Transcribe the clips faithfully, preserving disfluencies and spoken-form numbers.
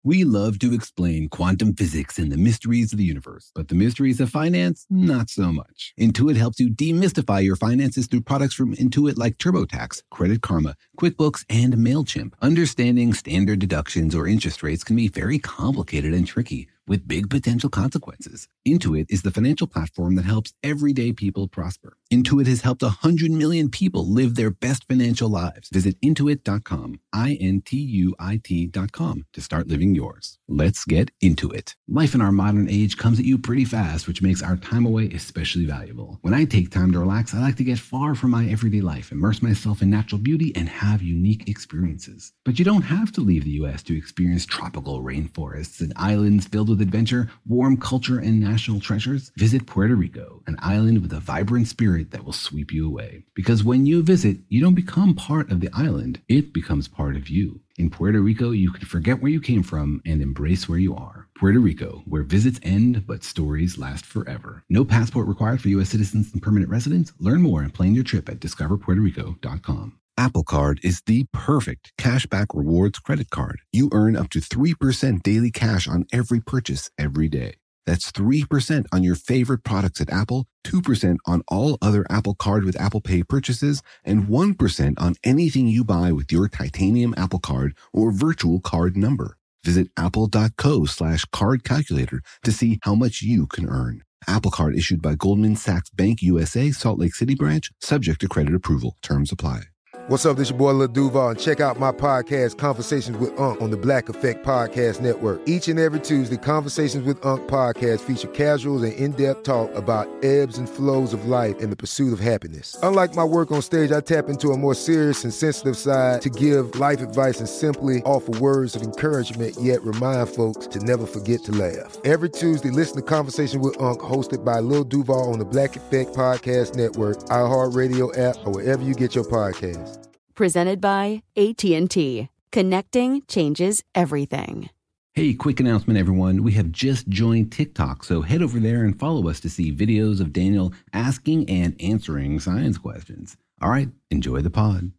We love to explain quantum physics and the mysteries of the universe, but the mysteries of finance, not so much. Intuit helps you demystify your finances through products from Intuit like TurboTax, Credit Karma, QuickBooks, and MailChimp. Understanding standard deductions or interest rates can be very complicated and tricky, with big potential consequences. Intuit is the financial platform that helps everyday people prosper. Intuit has helped one hundred million people live their best financial lives. Visit intuit dot com, I N T U I T dot com, to start living yours. Let's get into it. Life in our modern age comes at you pretty fast, which makes our time away especially valuable. When I take time to relax, I like to get far from my everyday life, immerse myself in natural beauty, and have unique experiences. But you don't have to leave the U S to experience tropical rainforests and islands filled with adventure, warm culture, and national treasures. Visit Puerto Rico, an island with a vibrant spirit that will sweep you away. Because when you visit, you don't become part of the island, it becomes part of you. In Puerto Rico, you can forget where you came from and embrace where you are. Puerto Rico, where visits end, but stories last forever. No passport required for U S citizens and permanent residents. Learn more and plan your trip at discover puerto rico dot com. Apple Card is the perfect cashback rewards credit card. You earn up to three percent daily cash on every purchase every day. That's three percent on your favorite products at Apple, two percent on all other Apple Card with Apple Pay purchases, and one percent on anything you buy with your titanium Apple Card or virtual card number. Visit apple.co slash card calculator to see how much you can earn. Apple Card issued by Goldman Sachs Bank U S A, Salt Lake City branch, subject to credit approval. Terms apply. What's up, this your boy Lil Duval, and check out my podcast, Conversations with Unc, on the Black Effect Podcast Network. Each and every Tuesday, Conversations with Unc podcast feature casuals and in-depth talk about ebbs and flows of life and the pursuit of happiness. Unlike my work on stage, I tap into a more serious and sensitive side to give life advice and simply offer words of encouragement, yet remind folks to never forget to laugh. Every Tuesday, listen to Conversations with Unc, hosted by Lil Duval on the Black Effect Podcast Network, iHeartRadio app, or wherever you get your podcasts. Presented by A T and T. Connecting changes everything. Hey, quick announcement, everyone. We have just joined TikTok, so head over there and follow us to see videos of Daniel asking and answering science questions. All right, enjoy the pod.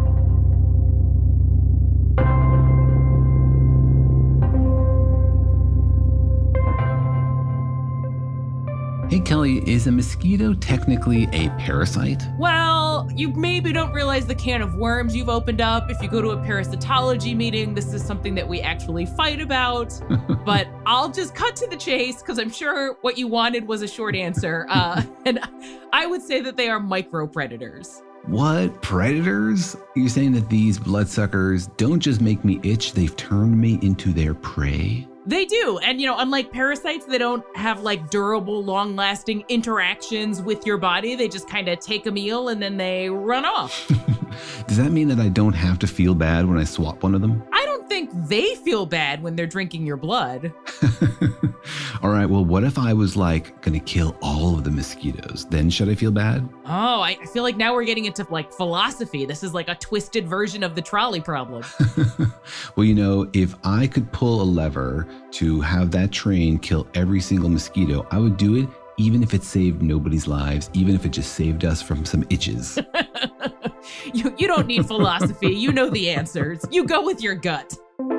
Hey, Kelly, is a mosquito technically a parasite? Well, you maybe don't realize the can of worms you've opened up. If you go to a parasitology meeting, this is something that we actually fight about. But I'll just cut to the chase because I'm sure what you wanted was a short answer. Uh, and I would say that they are micro predators. What? Predators? You're saying that these bloodsuckers don't just make me itch, they've turned me into their prey? They do. And, you know, unlike parasites, they don't have like durable, long lasting interactions with your body. They just kind of take a meal and then they run off. Does that mean that I don't have to feel bad when I swap one of them? I don't think they feel bad when they're drinking your blood. All right, well, what if I was like going to kill all of the mosquitoes? Then should I feel bad? Oh, I feel like now we're getting into like philosophy. This is like a twisted version of the trolley problem. Well, you know, if I could pull a lever to have that train kill every single mosquito, I would do it, even if it saved nobody's lives, even if it just saved us from some itches. you, you don't need philosophy. You know the answers. You go with your gut.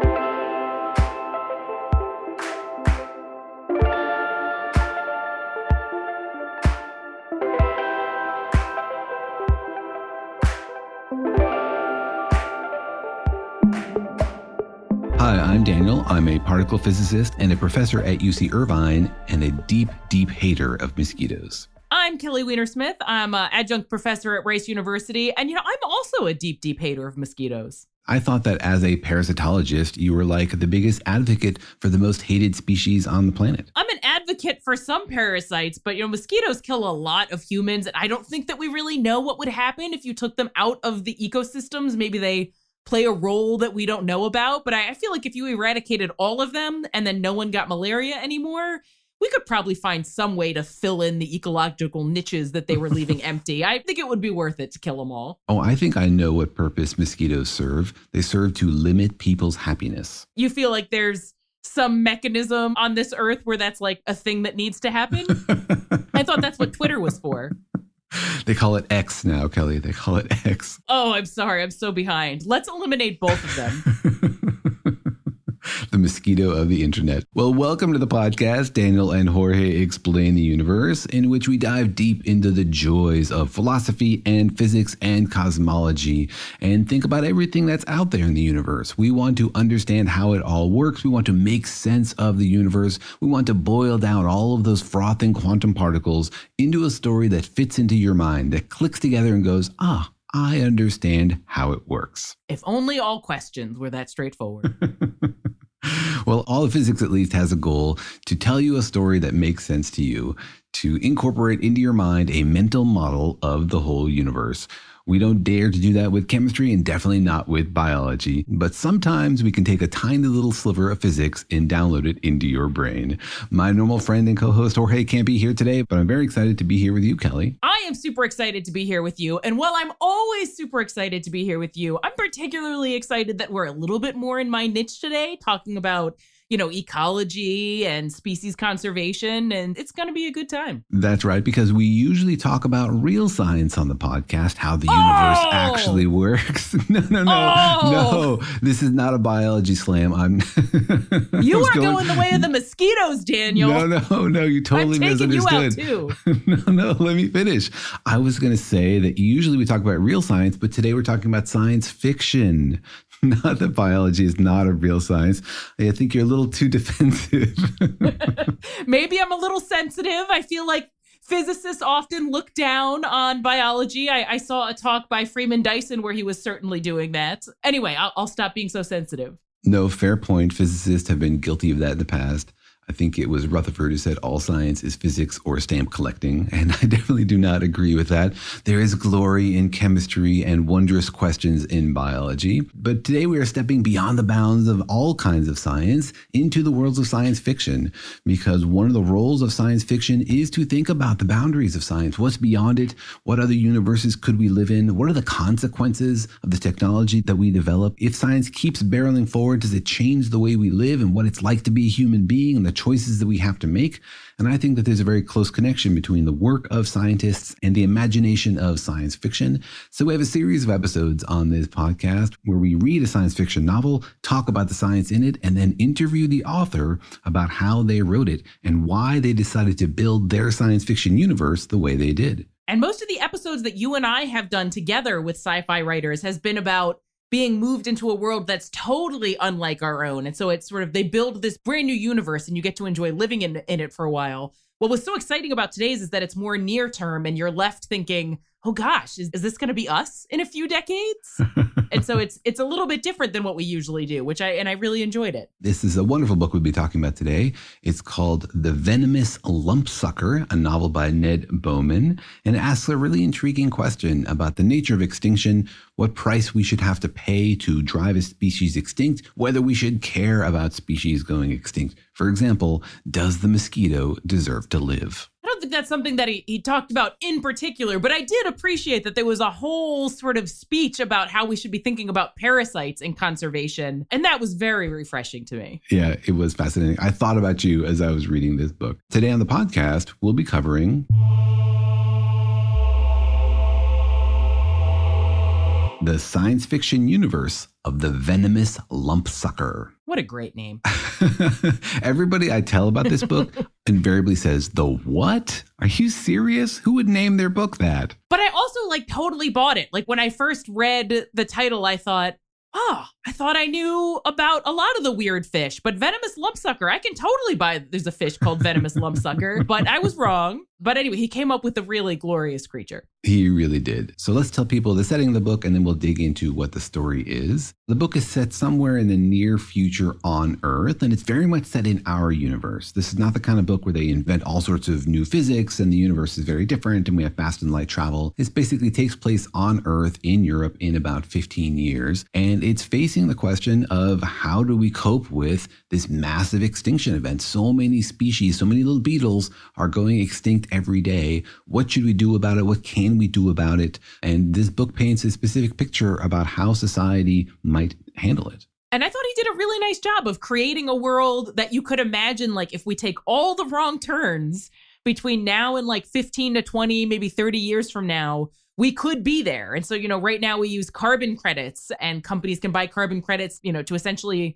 Hi, I'm Daniel. I'm a particle physicist and a professor at U C Irvine and a deep, deep hater of mosquitoes. I'm Kelly Wiener-Smith. I'm an adjunct professor at Rice University. And, you know, I'm also a deep, deep hater of mosquitoes. I thought that as a parasitologist, you were like the biggest advocate for the most hated species on the planet. I'm an advocate for some parasites, but, you know, mosquitoes kill a lot of humans. And I don't think that we really know what would happen if you took them out of the ecosystems. Maybe they play a role that we don't know about. But I, I feel like if you eradicated all of them and then no one got malaria anymore, we could probably find some way to fill in the ecological niches that they were leaving empty. I think it would be worth it to kill them all. Oh, I think I know what purpose mosquitoes serve. They serve to limit people's happiness. You feel like there's some mechanism on this earth where that's like a thing that needs to happen? I thought that's what Twitter was for. They call it X now, Kelly. They call it X. Oh, I'm sorry. I'm so behind. Let's eliminate both of them. The mosquito of the internet. Well, welcome to the podcast, Daniel and Jorge Explain the Universe, in which we dive deep into the joys of philosophy and physics and cosmology and think about everything that's out there in the universe. We want to understand how it all works. We want to make sense of the universe. We want to boil down all of those frothing quantum particles into a story that fits into your mind, that clicks together and goes, ah, I understand how it works. If only all questions were that straightforward. Well, all of physics at least has a goal to tell you a story that makes sense to you, to incorporate into your mind a mental model of the whole universe. We don't dare to do that with chemistry and definitely not with biology, but sometimes we can take a tiny little sliver of physics and download it into your brain. My normal friend and co-host Jorge can't be here today, but I'm very excited to be here with you, Kelly. I am super excited to be here with you. And while I'm always super excited to be here with you, I'm particularly excited that we're a little bit more in my niche today, talking about you know, ecology and species conservation, and it's going to be a good time. That's right, because we usually talk about real science on the podcast, how the universe oh! actually works. no, no, no, oh! no. This is not a biology slam. I'm. You are going... going the way of the mosquitoes, Daniel. No, no, no. You totally I'm taking misunderstood. You out too. no, no. Let me finish. I was going to say that usually we talk about real science, but today we're talking about science fiction. Not that biology is not a real science. I think you're a little too defensive. Maybe I'm a little sensitive. I feel like physicists often look down on biology. I, I saw a talk by Freeman Dyson where he was certainly doing that. Anyway, I'll, I'll stop being so sensitive. No, fair point. Physicists have been guilty of that in the past. I think it was Rutherford who said all science is physics or stamp collecting, and I definitely do not agree with that. There is glory in chemistry and wondrous questions in biology, but today we are stepping beyond the bounds of all kinds of science into the worlds of science fiction, because one of the roles of science fiction is to think about the boundaries of science. What's beyond it? What other universes could we live in? What are the consequences of the technology that we develop? If science keeps barreling forward, does it change the way we live and what it's like to be a human being and the choices that we have to make? And I think that there's a very close connection between the work of scientists and the imagination of science fiction. So we have a series of episodes on this podcast where we read a science fiction novel, talk about the science in it, and then interview the author about how they wrote it and why they decided to build their science fiction universe the way they did. And most of the episodes that you and I have done together with sci-fi writers has been about being moved into a world that's totally unlike our own. And so it's sort of, they build this brand new universe and you get to enjoy living in, in it for a while. What was so exciting about today's is that it's more near term and you're left thinking, oh gosh, is, is this going to be us in a few decades? And so it's it's a little bit different than what we usually do, which I and I really enjoyed it. This is a wonderful book we'll be talking about today. It's called The Venomous Lumpsucker, a novel by Ned Bowman, and it asks a really intriguing question about the nature of extinction, what price we should have to pay to drive a species extinct, whether we should care about species going extinct. For example, does the mosquito deserve to live? I don't think that's something that he, he talked about in particular, but I did appreciate that there was a whole sort of speech about how we should be thinking about parasites in conservation. And that was very refreshing to me. Yeah, it was fascinating. I thought about you as I was reading this book. Today on the podcast, we'll be covering the science fiction universe of the Venomous Lumpsucker. What a great name. Everybody I tell about this book invariably says, the what? Are you serious? Who would name their book that? But I also like totally bought it. Like when I first read the title, I thought, oh, I thought I knew about a lot of the weird fish, but Venomous Lumpsucker, I can totally buy there's a fish called Venomous Lumpsucker, but I was wrong. But anyway, he came up with a really glorious creature. He really did. So let's tell people the setting of the book, and then we'll dig into what the story is. The book is set somewhere in the near future on Earth, and it's very much set in our universe. This is not the kind of book where they invent all sorts of new physics, and the universe is very different, and we have fast and light travel. This basically takes place on Earth in Europe in about fifteen years, and it's facing the question of how do we cope with this massive extinction event? So many species, so many little beetles are going extinct every day. What should we do about it? What can we do about it? And this book paints a specific picture about how society might handle it. And I thought he did a really nice job of creating a world that you could imagine, like if we take all the wrong turns between now and like fifteen to twenty, maybe thirty years from now, we could be there. And so, you know, right now we use carbon credits and companies can buy carbon credits, you know, to essentially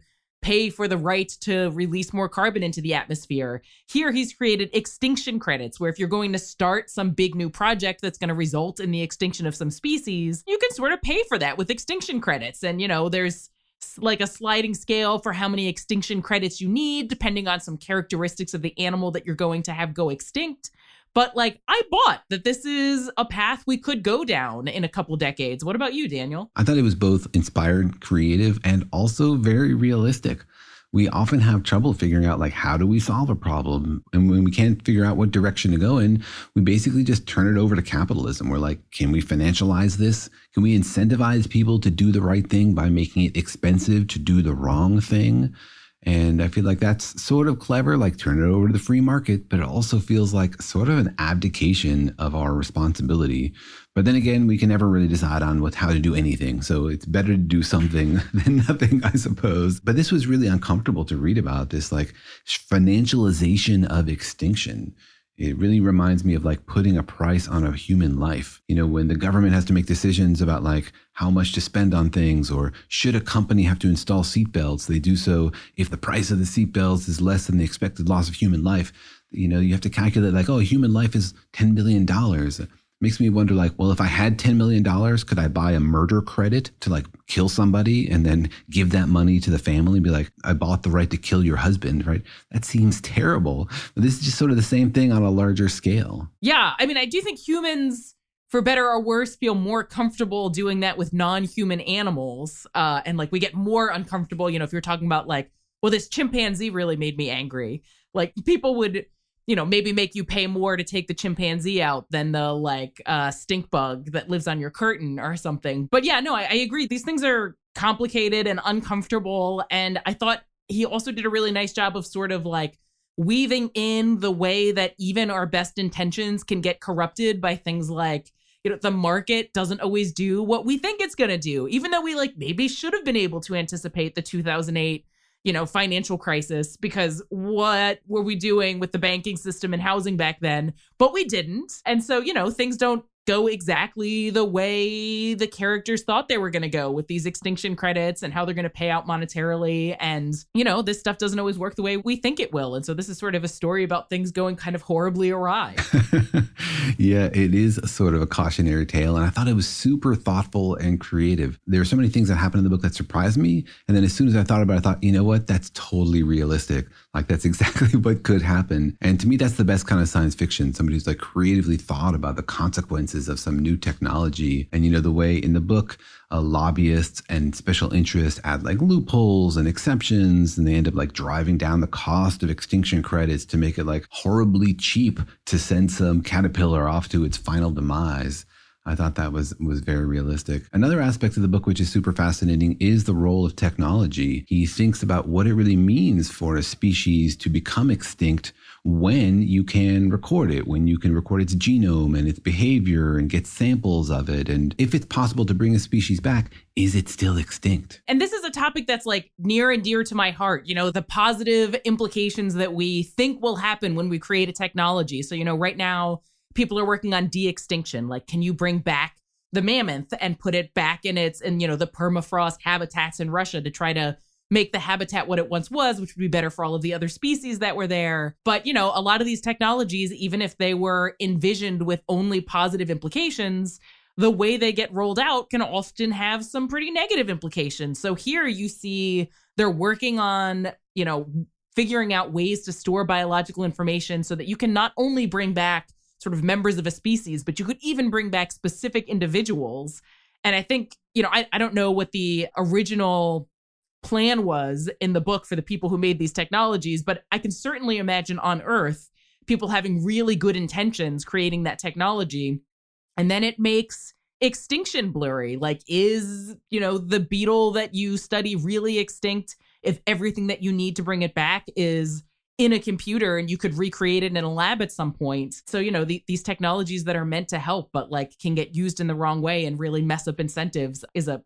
pay for the right to release more carbon into the atmosphere. Here, he's created extinction credits, where if you're going to start some big new project that's going to result in the extinction of some species, you can sort of pay for that with extinction credits. And, you know, there's like a sliding scale for how many extinction credits you need, depending on some characteristics of the animal that you're going to have go extinct. But like, I bought that this is a path we could go down in a couple decades. What about you, Daniel? I thought it was both inspired, creative, and also very realistic. We often have trouble figuring out, like, how do we solve a problem? And when we can't figure out what direction to go in, we basically just turn it over to capitalism. We're like, can we financialize this? Can we incentivize people to do the right thing by making it expensive to do the wrong thing? And I feel like that's sort of clever, like turn it over to the free market, but it also feels like sort of an abdication of our responsibility. But then again, we can never really decide on what, how to do anything. So it's better to do something than nothing, I suppose. But this was really uncomfortable to read about, this like financialization of extinction. It really reminds me of like putting a price on a human life. You know, when the government has to make decisions about like how much to spend on things, or should a company have to install seatbelts, they do so if the price of the seatbelts is less than the expected loss of human life. You know, you have to calculate like, oh, human life is ten million dollars. Makes me wonder, like, well, if I had ten million dollars, could I buy a murder credit to like kill somebody and then give that money to the family and be like, I bought the right to kill your husband, right? That seems terrible. But this is just sort of the same thing on a larger scale. Yeah. I mean, I do think humans, for better or worse, feel more comfortable doing that with non-human animals. Uh, and like we get more uncomfortable, you know, if you're talking about like, well, this chimpanzee really made me angry. Like people would, you know, maybe make you pay more to take the chimpanzee out than the like uh, stink bug that lives on your curtain or something. But yeah, no, I, I agree. These things are complicated and uncomfortable. And I thought he also did a really nice job of sort of like weaving in the way that even our best intentions can get corrupted by things like, you know, the market doesn't always do what we think it's going to do, even though we like maybe should have been able to anticipate the two thousand eight you know, financial crisis, because what were we doing with the banking system and housing back then? But we didn't. And so, you know, things don't go exactly the way the characters thought they were going to go with these extinction credits and how they're going to pay out monetarily. And, you know, this stuff doesn't always work the way we think it will. And so this is sort of a story about things going kind of horribly awry. Yeah, it is a sort of a cautionary tale. And I thought it was super thoughtful and creative. There are so many things that happen in the book that surprised me. And then as soon as I thought about it, I thought, you know what? That's totally realistic. Like that's exactly what could happen. And to me, that's the best kind of science fiction. Somebody who's like creatively thought about the consequences of some new technology. And, you know, the way in the book, uh, lobbyists and special interests add like loopholes and exceptions, and they end up like driving down the cost of extinction credits to make it like horribly cheap to send some caterpillar off to its final demise. I thought that was was very realistic. Another aspect of the book, which is super fascinating, is the role of technology. He thinks about what it really means for a species to become extinct when you can record it, when you can record its genome and its behavior and get samples of it. And if it's possible to bring a species back, is it still extinct? And this is a topic that's like near and dear to my heart. You know, the positive implications that we think will happen when we create a technology. So, you know, right now, people are working on de-extinction. Like, can you bring back the mammoth and put it back in its, and you know, the permafrost habitats in Russia to try to make the habitat what it once was, which would be better for all of the other species that were there. But, you know, a lot of these technologies, even if they were envisioned with only positive implications, the way they get rolled out can often have some pretty negative implications. So here you see they're working on, you know, figuring out ways to store biological information so that you can not only bring back sort of members of a species, but you could even bring back specific individuals. And I think, you know, I, I don't know what the original plan was in the book for the people who made these technologies, but I can certainly imagine on Earth, people having really good intentions creating that technology. And then it makes extinction blurry. Like, is, you know, the beetle that you study really extinct if everything that you need to bring it back is in a computer and you could recreate it in a lab at some point? So, you know, the, these technologies that are meant to help, but like can get used in the wrong way and really mess up incentives is a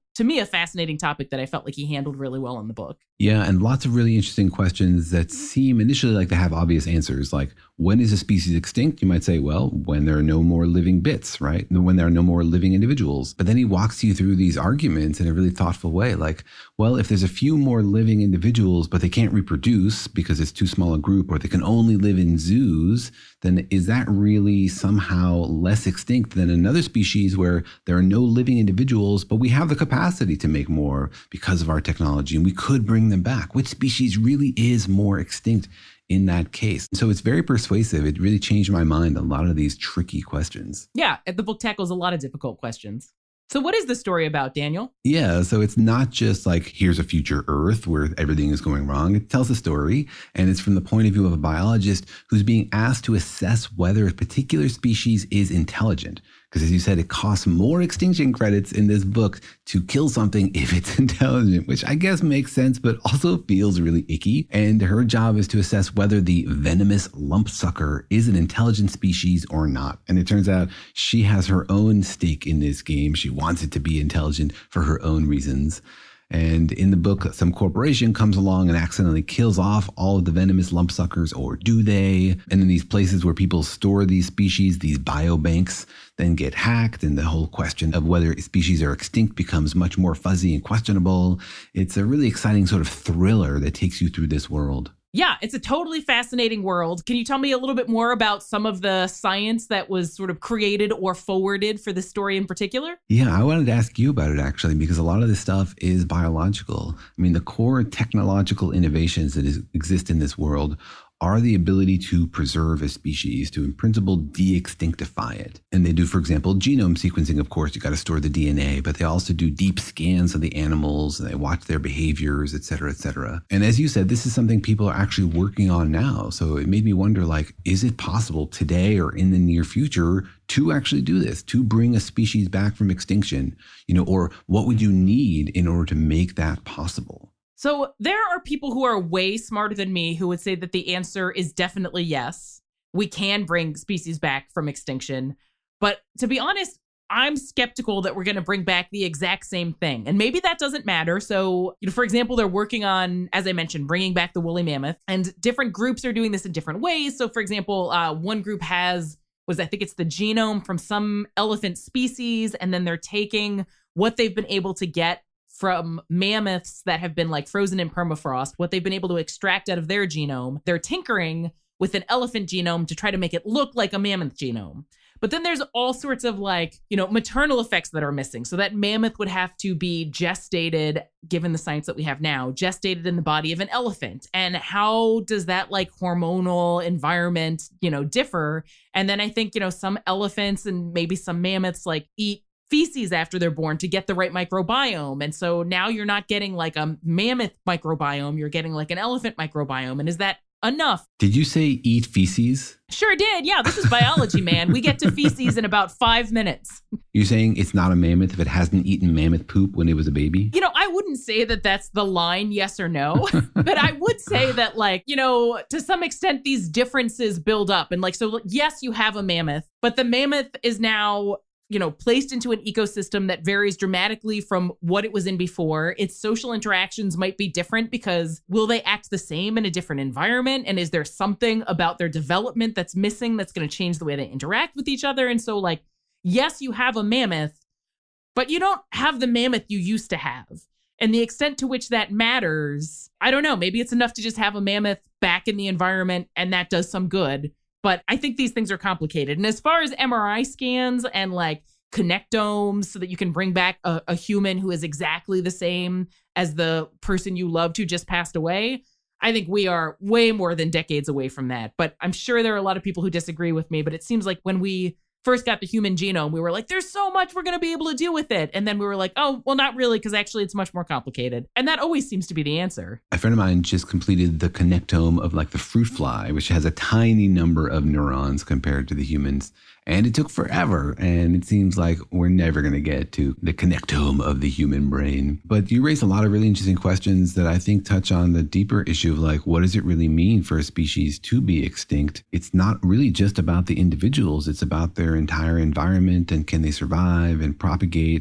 to me, a fascinating topic that I felt like he handled really well in the book. Yeah, and lots of really interesting questions that seem initially like they have obvious answers. Like, when is a species extinct? You might say, well, when there are no more living bits, right? When there are no more living individuals. But then he walks you through these arguments in a really thoughtful way. Like, well, if there's a few more living individuals, but they can't reproduce because it's too small a group, or they can only live in zoos, then is that really somehow less extinct than another species where there are no living individuals, but we have the capacity to make more because of our technology, and we could bring them back? Which species really is more extinct in that case? So it's very persuasive. It really changed my mind on a lot of these tricky questions. Yeah, the book tackles a lot of difficult questions. So what is the story about, Daniel? Yeah, so it's not just like, here's a future Earth where everything is going wrong. It tells a story, and it's from the point of view of a biologist who's being asked to assess whether a particular species is intelligent. Because as you said, it costs more extinction credits in this book to kill something if it's intelligent, which I guess makes sense, but also feels really icky. And her job is to assess whether the venomous lumpsucker is an intelligent species or not. And it turns out she has her own stake in this game. She wants it to be intelligent for her own reasons. And in the book, some corporation comes along and accidentally kills off all of the venomous lumpsuckers, or do they? And in these places where people store these species, these biobanks then get hacked, and the whole question of whether species are extinct becomes much more fuzzy and questionable. It's a really exciting sort of thriller that takes you through this world. Yeah, it's a totally fascinating world. Can you tell me a little bit more about some of the science that was sort of created or forwarded for this story in particular? Yeah, I wanted to ask you about it, actually, because a lot of this stuff is biological. I mean, the core technological innovations that is, exist in this world are the ability to preserve a species, to in principle de-extinctify it. And they do, for example, genome sequencing. Of course, you got to store the D N A, but they also do deep scans of the animals, and they watch their behaviors, et cetera, et cetera. And as you said, this is something people are actually working on now. So it made me wonder, like, is it possible today or in the near future to actually do this, to bring a species back from extinction, you know, or what would you need in order to make that possible? So there are people who are way smarter than me who would say that the answer is definitely yes. We can bring species back from extinction. But to be honest, I'm skeptical that we're going to bring back the exact same thing. And maybe that doesn't matter. So, you know, for example, they're working on, as I mentioned, bringing back the woolly mammoth. And different groups are doing this in different ways. So, for example, uh, one group has, was I think it's the genome from some elephant species. And then they're taking what they've been able to get from mammoths that have been like frozen in permafrost, what they've been able to extract out of their genome. They're tinkering with an elephant genome to try to make it look like a mammoth genome. But then there's all sorts of like, you know, maternal effects that are missing. So that mammoth would have to be gestated, given the science that we have now, gestated in the body of an elephant. And how does that like hormonal environment, you know, differ? And then I think, you know, some elephants and maybe some mammoths like eat feces after they're born to get the right microbiome. And so now you're not getting like a mammoth microbiome, you're getting like an elephant microbiome. And is that enough? Did you say eat feces? Sure did. Yeah, this is biology, man. We get to feces in about five minutes. You're saying it's not a mammoth if it hasn't eaten mammoth poop when it was a baby? You know, I wouldn't say that that's the line, yes or no. But I would say that, like, you know, to some extent, these differences build up. And like, so yes, you have a mammoth, but the mammoth is now, you know, placed into an ecosystem that varies dramatically from what it was in before. Its social interactions might be different because will they act the same in a different environment? And is there something about their development that's missing that's going to change the way they interact with each other? And so, like, yes, you have a mammoth, but you don't have the mammoth you used to have. And the extent to which that matters, I don't know. Maybe it's enough to just have a mammoth back in the environment and that does some good. But I think these things are complicated. And as far as M R I scans and like connectomes so that you can bring back a, a human who is exactly the same as the person you loved who just passed away, I think we are way more than decades away from that. But I'm sure there are a lot of people who disagree with me. But it seems like when we first got the human genome, we were like, there's so much we're going to be able to do with it. And then we were like, oh, well, not really, because actually it's much more complicated. And that always seems to be the answer. A friend of mine just completed the connectome of like the fruit fly, which has a tiny number of neurons compared to the humans. And it took forever. And it seems like we're never going to get to the connectome of the human brain. But you raise a lot of really interesting questions that I think touch on the deeper issue of like, what does it really mean for a species to be extinct? It's not really just about the individuals. It's about their entire environment and can they survive and propagate.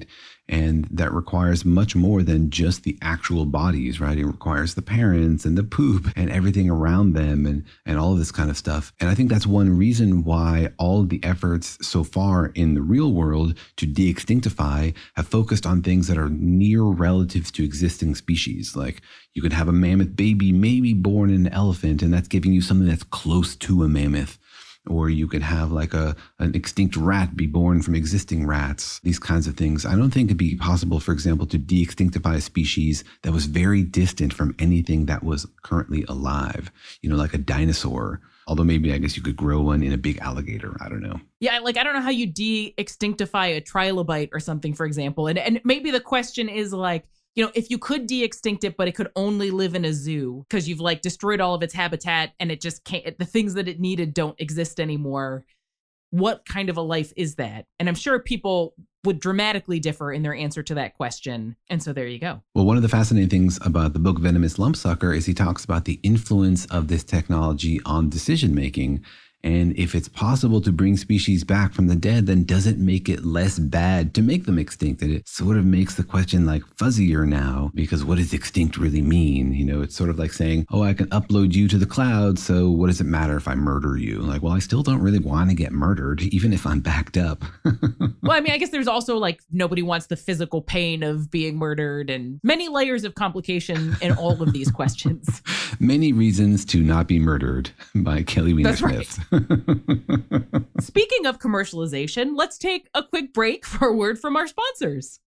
And that requires much more than just the actual bodies, right? It requires the parents and the poop and everything around them and, and all of this kind of stuff. And I think that's one reason why all of the efforts so far in the real world to de-extinctify have focused on things that are near relatives to existing species. Like you could have a mammoth baby maybe born in an elephant, and that's giving you something that's close to a mammoth. Or you could have like a an extinct rat be born from existing rats, these kinds of things. I don't think it'd be possible, for example, to de-extinctify a species that was very distant from anything that was currently alive, you know, like a dinosaur. Although maybe I guess you could grow one in a big alligator. I don't know. Yeah, like I don't know how you de-extinctify a trilobite or something, for example. And and maybe the question is like, you know, if you could de-extinct it, but it could only live in a zoo because you've like destroyed all of its habitat and it just can't, the things that it needed don't exist anymore. What kind of a life is that? And I'm sure people would dramatically differ in their answer to that question. And so there you go. Well, one of the fascinating things about the book Venomous Lumpsucker is he talks about the influence of this technology on decision making. And if it's possible to bring species back from the dead, then does it make it less bad to make them extinct? And it sort of makes the question like fuzzier now, because what does extinct really mean? You know, it's sort of like saying, oh, I can upload you to the cloud, so what does it matter if I murder you? Like, well, I still don't really want to get murdered, even if I'm backed up. Well, I mean, I guess there's also like nobody wants the physical pain of being murdered and many layers of complication in all of these questions. Many Reasons to Not Be Murdered by Kelly Wiener That's Smith. Right. Speaking of commercialization, let's take a quick break for a word from our sponsors.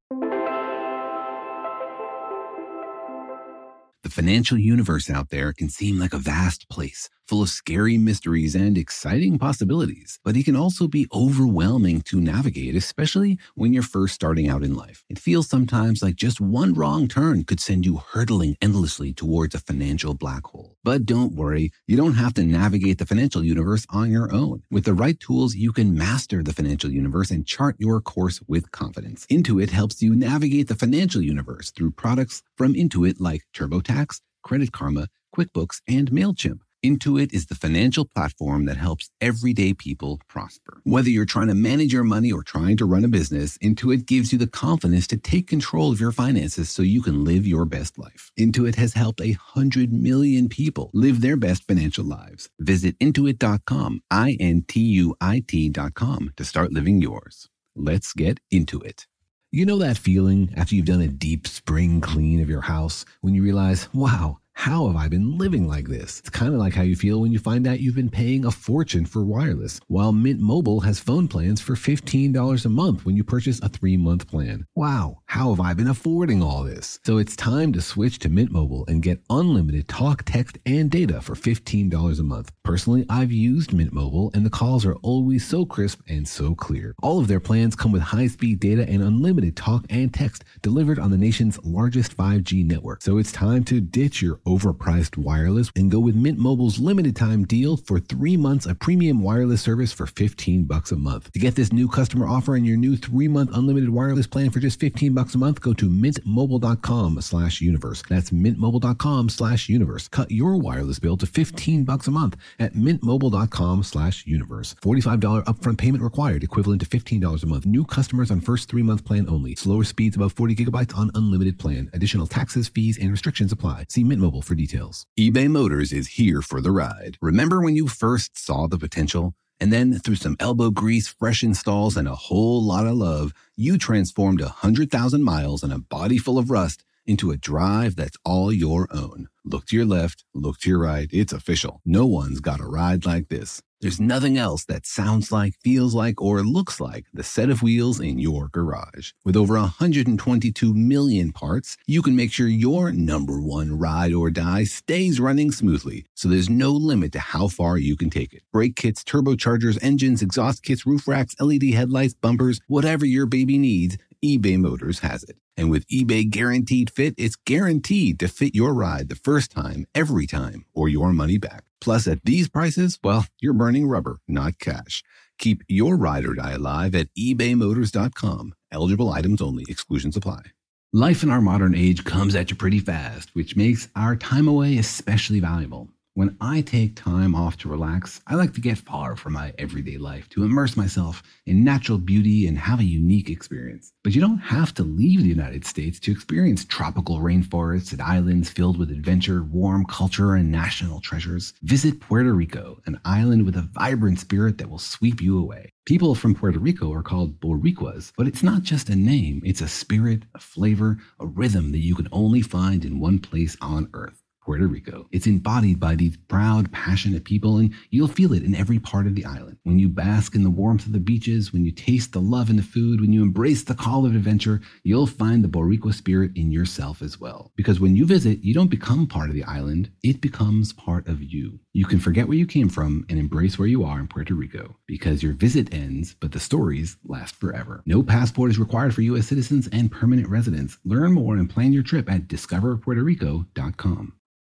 The financial universe out there can seem like a vast place, full of scary mysteries and exciting possibilities, but it can also be overwhelming to navigate, especially when you're first starting out in life. It feels sometimes like just one wrong turn could send you hurtling endlessly towards a financial black hole. But don't worry, you don't have to navigate the financial universe on your own. With the right tools, you can master the financial universe and chart your course with confidence. Intuit helps you navigate the financial universe through products from Intuit like TurboTax, Credit Karma, QuickBooks, and MailChimp. Intuit is the financial platform that helps everyday people prosper. Whether you're trying to manage your money or trying to run a business, Intuit gives you the confidence to take control of your finances so you can live your best life. Intuit has helped a hundred million people live their best financial lives. Visit intuit dot com, I N T U I T dot com to start living yours. Let's get into it. You know that feeling after you've done a deep spring clean of your house when you realize, wow, how have I been living like this? It's kind of like how you feel when you find out you've been paying a fortune for wireless, while Mint Mobile has phone plans for fifteen dollars a month when you purchase a three-month plan. Wow, how have I been affording all this? So it's time to switch to Mint Mobile and get unlimited talk, text, and data for fifteen dollars a month. Personally, I've used Mint Mobile, and the calls are always so crisp and so clear. All of their plans come with high-speed data and unlimited talk and text delivered on the nation's largest five G network. So it's time to ditch your overpriced wireless and go with Mint Mobile's limited time deal for three months of premium wireless service for fifteen bucks a month. To get this new customer offer and your new three-month unlimited wireless plan for just fifteen bucks a month, go to mintmobile.com slash universe. That's mintmobile.com slash universe. Cut your wireless bill to fifteen bucks a month at mintmobile.com slash universe. forty-five dollars upfront payment required, equivalent to fifteen dollars a month. New customers on first three-month plan only. Slower speeds above forty gigabytes on unlimited plan. Additional taxes, fees, and restrictions apply. See Mint Mobile for details. eBay Motors is here for the ride. Remember when you first saw the potential? And then through some elbow grease, fresh installs, and a whole lot of love, you transformed one hundred thousand miles and a body full of rust into a drive that's all your own. Look to your left, look to your right. It's official. No one's got a ride like this. There's nothing else that sounds like, feels like, or looks like the set of wheels in your garage. With over one hundred twenty-two million parts, you can make sure your number one ride or die stays running smoothly, so there's no limit to how far you can take it. Brake kits, turbochargers, engines, exhaust kits, roof racks, L E D headlights, bumpers, whatever your baby needs, eBay Motors has it. And with eBay Guaranteed Fit, it's guaranteed to fit your ride the first time, every time, or your money back. Plus, at these prices, well, you're burning rubber, not cash. Keep your ride or die alive at ebay motors dot com. Eligible items only. Exclusions apply. Life in our modern age comes at you pretty fast, which makes our time away especially valuable. When I take time off to relax, I like to get far from my everyday life to immerse myself in natural beauty and have a unique experience. But you don't have to leave the United States to experience tropical rainforests and islands filled with adventure, warm culture, and national treasures. Visit Puerto Rico, an island with a vibrant spirit that will sweep you away. People from Puerto Rico are called Boricuas, but it's not just a name. It's a spirit, a flavor, a rhythm that you can only find in one place on Earth. Puerto Rico. It's embodied by these proud, passionate people, and you'll feel it in every part of the island. When you bask in the warmth of the beaches, when you taste the love in the food, when you embrace the call of adventure, you'll find the Boricua spirit in yourself as well. Because when you visit, you don't become part of the island, it becomes part of you. You can forget where you came from and embrace where you are in Puerto Rico, because your visit ends, but the stories last forever. No passport is required for U S citizens and permanent residents. Learn more and plan your trip at discover puerto rico dot com.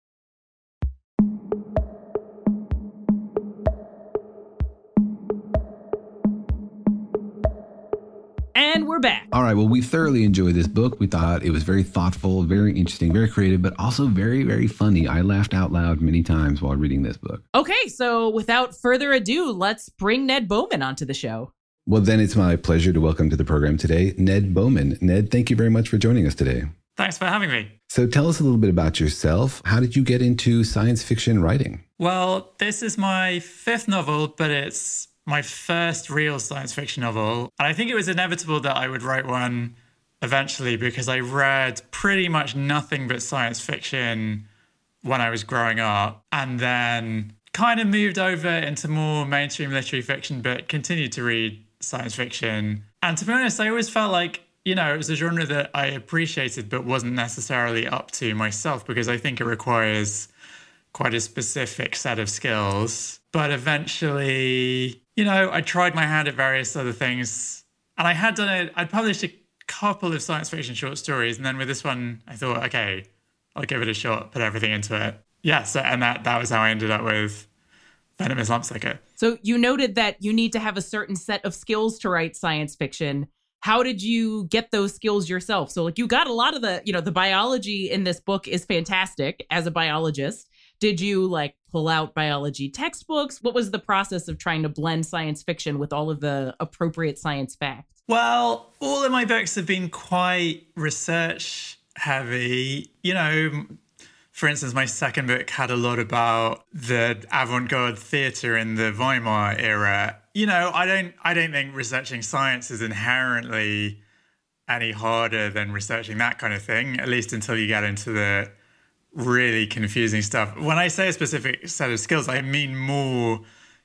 And we're back. All right. Well, we thoroughly enjoyed this book. We thought it was very thoughtful, very interesting, very creative, but also very, very funny. I laughed out loud many times while reading this book. Okay. So without further ado, let's bring Ned Bowman onto the show. Well, then it's my pleasure to welcome to the program today, Ned Bowman. Ned, thank you very much for joining us today. Thanks for having me. So tell us a little bit about yourself. How did you get into science fiction writing? Well, this is my fifth novel, but it's my first real science fiction novel. And I think it was inevitable that I would write one eventually because I read pretty much nothing but science fiction when I was growing up, and then kind of moved over into more mainstream literary fiction, but continued to read science fiction. And to be honest, I always felt like, you know, it was a genre that I appreciated but wasn't necessarily up to myself, because I think it requires quite a specific set of skills. But eventually, you know, I tried my hand at various other things, and I had done it. I'd published a couple of science fiction short stories, and then with this one, I thought, okay, I'll give it a shot, put everything into it. Yeah, so, and that, that was how I ended up with Venomous Lumpsucker. So you noted that you need to have a certain set of skills to write science fiction. How did you get those skills yourself? So like you got a lot of the, you know, the biology in this book is fantastic as a biologist. Did you like pull out biology textbooks? What was the process of trying to blend science fiction with all of the appropriate science facts? Well, all of my books have been quite research heavy. You know, for instance, my second book had a lot about the avant-garde theatre in the Weimar era. You know, I don't I don't think researching science is inherently any harder than researching that kind of thing, at least until you get into the really confusing stuff. When I say a specific set of skills, I mean more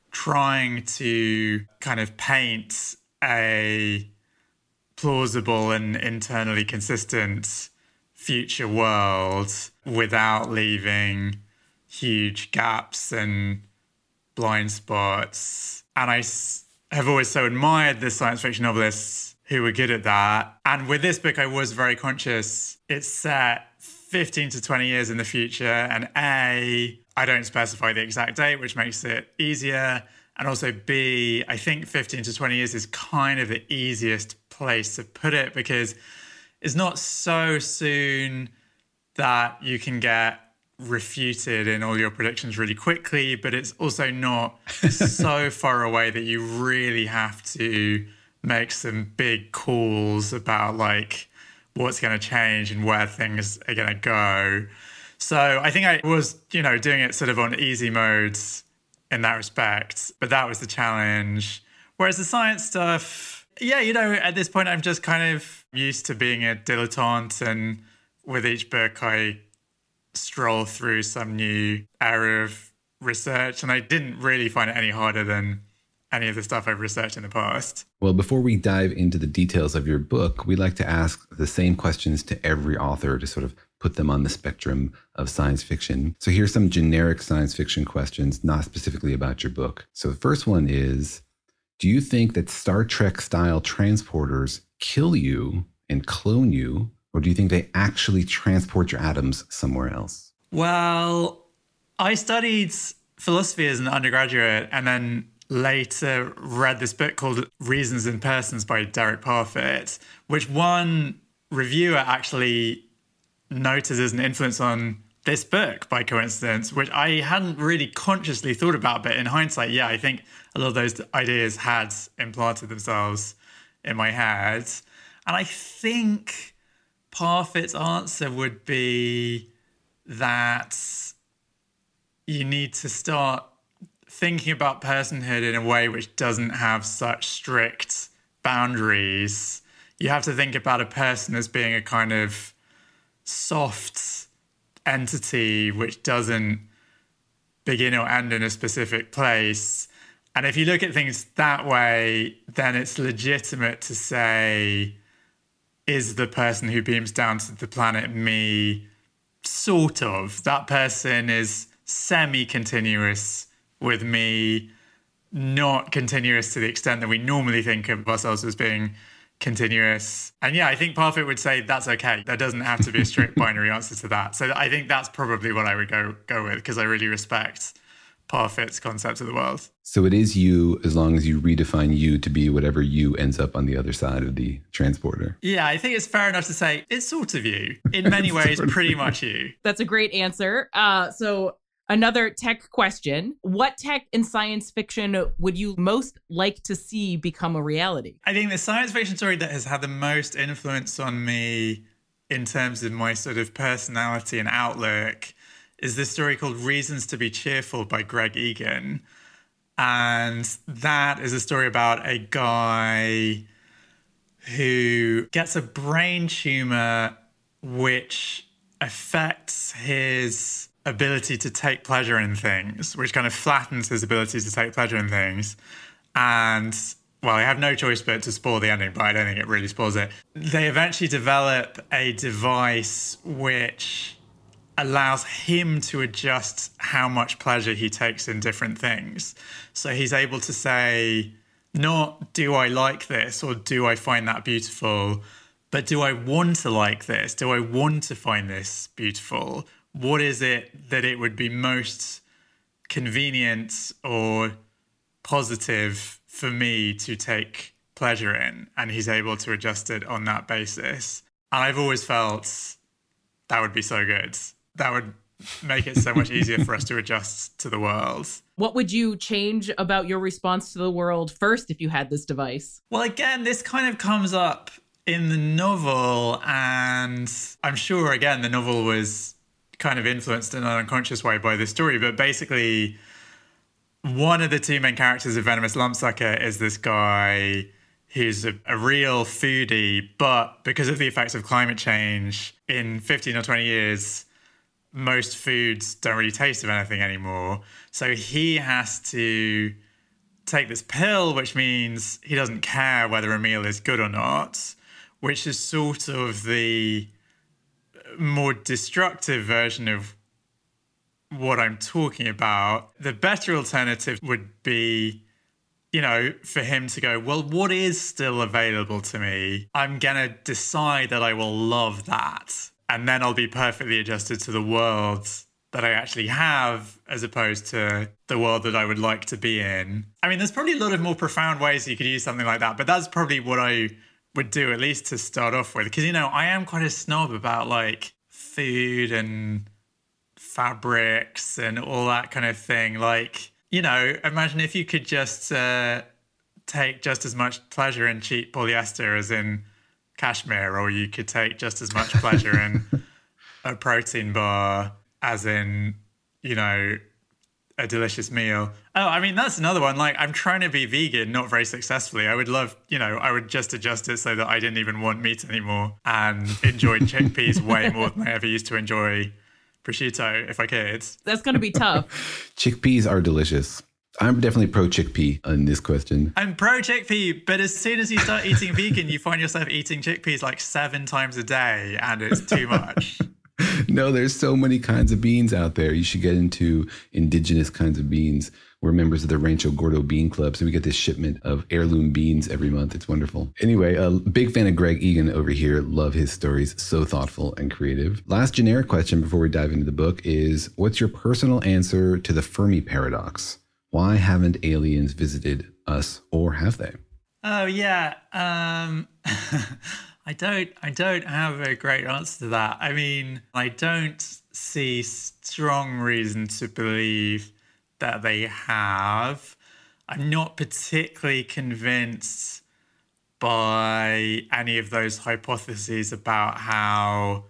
trying to kind of paint a plausible and internally consistent future world without leaving huge gaps and blind spots. And I have always so admired the science fiction novelists who were good at that. And with this book, I was very conscious. It's set fifteen to twenty years in the future. And A, I don't specify the exact date, which makes it easier. And also B, I think fifteen to twenty years is kind of the easiest place to put it, because it's not so soon that you can get refuted in all your predictions really quickly, but it's also not so far away that you really have to make some big calls about like what's going to change and where things are going to go. So I think I was, you know, doing it sort of on easy modes in that respect, but that was the challenge. Whereas the science stuff, yeah, you know, at this point, I'm just kind of used to being a dilettante, and with each book, I stroll through some new area of research, and I didn't really find it any harder than any of the stuff I've researched in the past. Well, before we dive into the details of your book, we like to ask the same questions to every author to sort of put them on the spectrum of science fiction. So here's some generic science fiction questions, not specifically about your book. So the first one is, do you think that Star Trek style transporters kill you and clone you, or do you think they actually transport your atoms somewhere else? Well, I studied philosophy as an undergraduate, and then later read this book called Reasons and Persons by Derek Parfit, which one reviewer actually noted as an influence on this book by coincidence, which I hadn't really consciously thought about. But in hindsight, yeah, I think a lot of those ideas had implanted themselves in my head. And I think Parfit's answer would be that you need to start thinking about personhood in a way which doesn't have such strict boundaries. You have to think about a person as being a kind of soft entity which doesn't begin or end in a specific place. And if you look at things that way, then it's legitimate to say, is the person who beams down to the planet me? Sort of. That person is semi-continuous with me, not continuous to the extent that we normally think of ourselves as being continuous. And yeah, I think Parfit would say that's okay. There doesn't have to be a strict binary answer to that. So I think that's probably what I would go go with, because I really respect Parfit's concept of the world. So it is you, as long as you redefine you to be whatever you ends up on the other side of the transporter. Yeah, I think it's fair enough to say it's sort of you. In many ways, pretty much you. That's a great answer. Uh, so another tech question. What tech in science fiction would you most like to see become a reality? I think the science fiction story that has had the most influence on me in terms of my sort of personality and outlook is this story called Reasons to be Cheerful by Greg Egan. And that is a story about a guy who gets a brain tumor which affects his ability to take pleasure in things, which kind of flattens his ability to take pleasure in things. And, well, I have no choice but to spoil the ending, but I don't think it really spoils it. They eventually develop a device which allows him to adjust how much pleasure he takes in different things. So he's able to say, not do I like this or do I find that beautiful, but do I want to like this? Do I want to find this beautiful? What is it that it would be most convenient or positive for me to take pleasure in? And he's able to adjust it on that basis. And I've always felt that would be so good. That would make it so much easier for us to adjust to the world. What would you change about your response to the world first if you had this device? Well, again, this kind of comes up in the novel, and I'm sure, again, the novel was kind of influenced in an unconscious way by this story, but basically one of the two main characters of Venomous Lumpsucker is this guy who's a, a real foodie, but because of the effects of climate change, in fifteen or twenty years, most foods don't really taste of anything anymore. So he has to take this pill, which means he doesn't care whether a meal is good or not, which is sort of the more destructive version of what I'm talking about. The better alternative would be, you know, for him to go, well, what is still available to me? I'm going to decide that I will love that. And then I'll be perfectly adjusted to the world that I actually have, as opposed to the world that I would like to be in. I mean, there's probably a lot of more profound ways you could use something like that, but that's probably what I would do, at least to start off with. Because, you know, I am quite a snob about like food and fabrics and all that kind of thing. Like, you know, imagine if you could just uh, take just as much pleasure in cheap polyester as in cashmere, or you could take just as much pleasure in a protein bar as in, you know, a delicious meal. Oh, I mean, that's another one. Like, I'm trying to be vegan, not very successfully. I would love, you know, I would just adjust it so that I didn't even want meat anymore and enjoyed chickpeas way more than I ever used to enjoy prosciutto if I could. That's going to be tough. Chickpeas are delicious. I'm definitely pro chickpea on this question. I'm pro chickpea, but as soon as you start eating vegan, you find yourself eating chickpeas like seven times a day, and it's too much. No, there's so many kinds of beans out there. You should get into indigenous kinds of beans. We're members of the Rancho Gordo Bean Club, so we get this shipment of heirloom beans every month. It's wonderful. Anyway, a big fan of Greg Egan over here. Love his stories. So thoughtful and creative. Last generic question before we dive into the book is, what's your personal answer to the Fermi paradox? Why haven't aliens visited us, or have they? Oh, yeah. Um, I don't I don't have a great answer to that. I mean, I don't see strong reason to believe that they have. I'm not particularly convinced by any of those hypotheses about how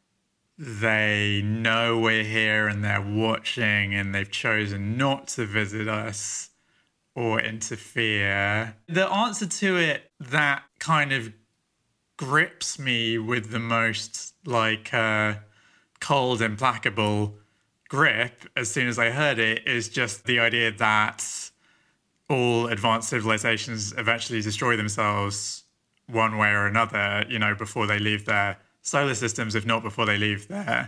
they know we're here and they're watching and they've chosen not to visit us or interfere. The answer to it that kind of grips me with the most like uh, cold, implacable grip as soon as I heard it is just the idea that all advanced civilizations eventually destroy themselves one way or another, you know, before they leave their solar systems, if not before they leave their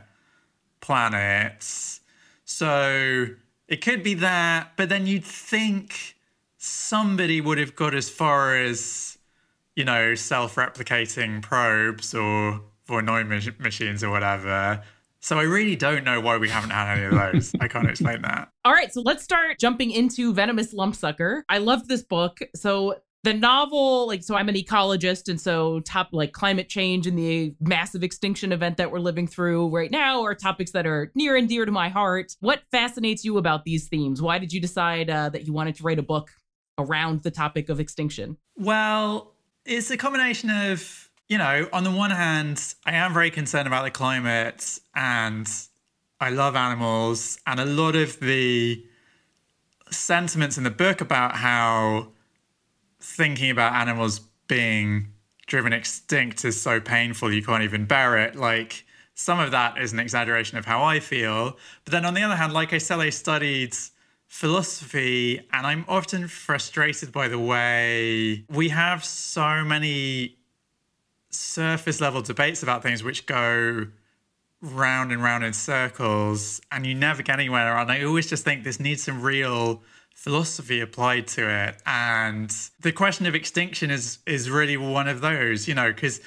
planets. So it could be that, but then you'd think somebody would have got as far as, you know, self-replicating probes or Voronoi mach- machines or whatever. So I really don't know why we haven't had any of those. I can't explain that. All right, so let's start jumping into Venomous Lumpsucker. I loved this book. So the novel, like, so I'm an ecologist, and so top like climate change and the massive extinction event that we're living through right now are topics that are near and dear to my heart. What fascinates you about these themes? Why did you decide uh, that you wanted to write a book around the topic of extinction? Well, it's a combination of, you know, on the one hand, I am very concerned about the climate and I love animals, and a lot of the sentiments in the book about how thinking about animals being driven extinct is so painful you can't even bear it. Like, some of that is an exaggeration of how I feel. But then on the other hand, like I said, I studied philosophy, and I'm often frustrated by the way we have so many surface level debates about things which go round and round in circles and you never get anywhere. And I always just think this needs some real philosophy applied to it. And the question of extinction is is really one of those, you know, because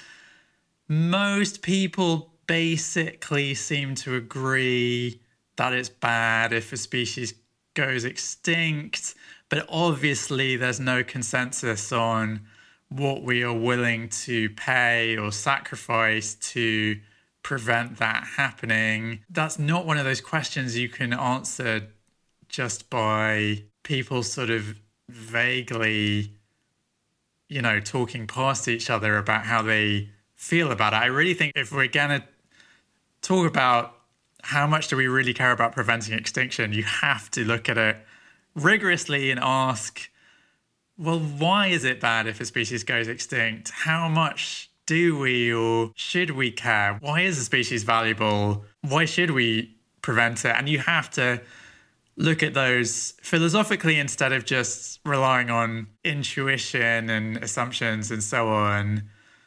most people basically seem to agree that it's bad if a species goes extinct, but obviously there's no consensus on what we are willing to pay or sacrifice to prevent that happening. That's not one of those questions you can answer just by people sort of vaguely, you know, talking past each other about how they feel about it. I really think if we're going to talk about how much do we really care about preventing extinction, you have to look at it rigorously and ask, well, why is it bad if a species goes extinct? How much do we or should we care? Why is a species valuable? Why should we prevent it? And you have to look at those philosophically instead of just relying on intuition and assumptions and so on.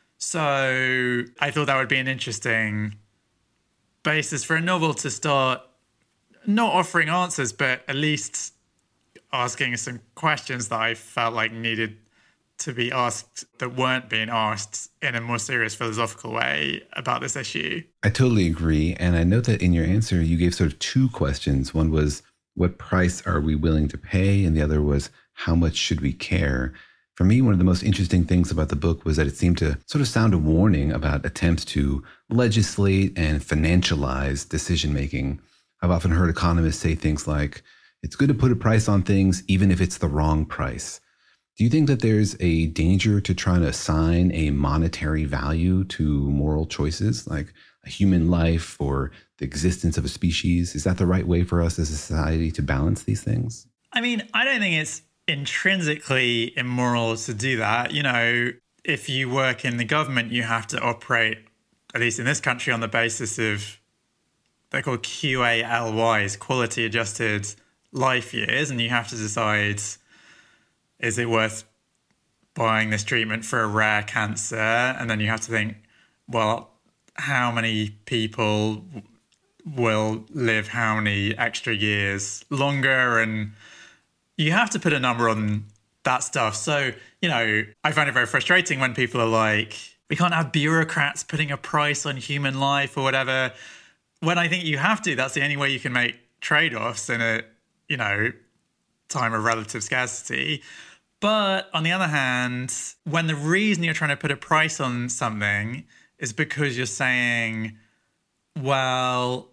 So I thought that would be an interesting basis for a novel to start not offering answers, but at least asking some questions that I felt like needed to be asked that weren't being asked in a more serious philosophical way about this issue. I totally agree. And I note that in your answer, you gave sort of two questions. One was, what price are we willing to pay? And the other was, how much should we care? For me, one of the most interesting things about the book was that it seemed to sort of sound a warning about attempts to legislate and financialize decision-making. I've often heard economists say things like, it's good to put a price on things, even if it's the wrong price. Do you think that there's a danger to trying to assign a monetary value to moral choices, like a human life or the existence of a species? Is that the right way for us as a society to balance these things? I mean, I don't think it's intrinsically immoral to do that. You know, if you work in the government, you have to operate, at least in this country, on the basis of, they're called Q A L Ys, quality adjusted life years, and you have to decide, is it worth buying this treatment for a rare cancer? And then you have to think, well, how many people will live how many extra years longer? And you have to put a number on that stuff. So, you know, I find it very frustrating when people are like, we can't have bureaucrats putting a price on human life or whatever. When I think you have to, that's the only way you can make trade-offs in a, you know, time of relative scarcity. But on the other hand, when the reason you're trying to put a price on something is because you're saying, well,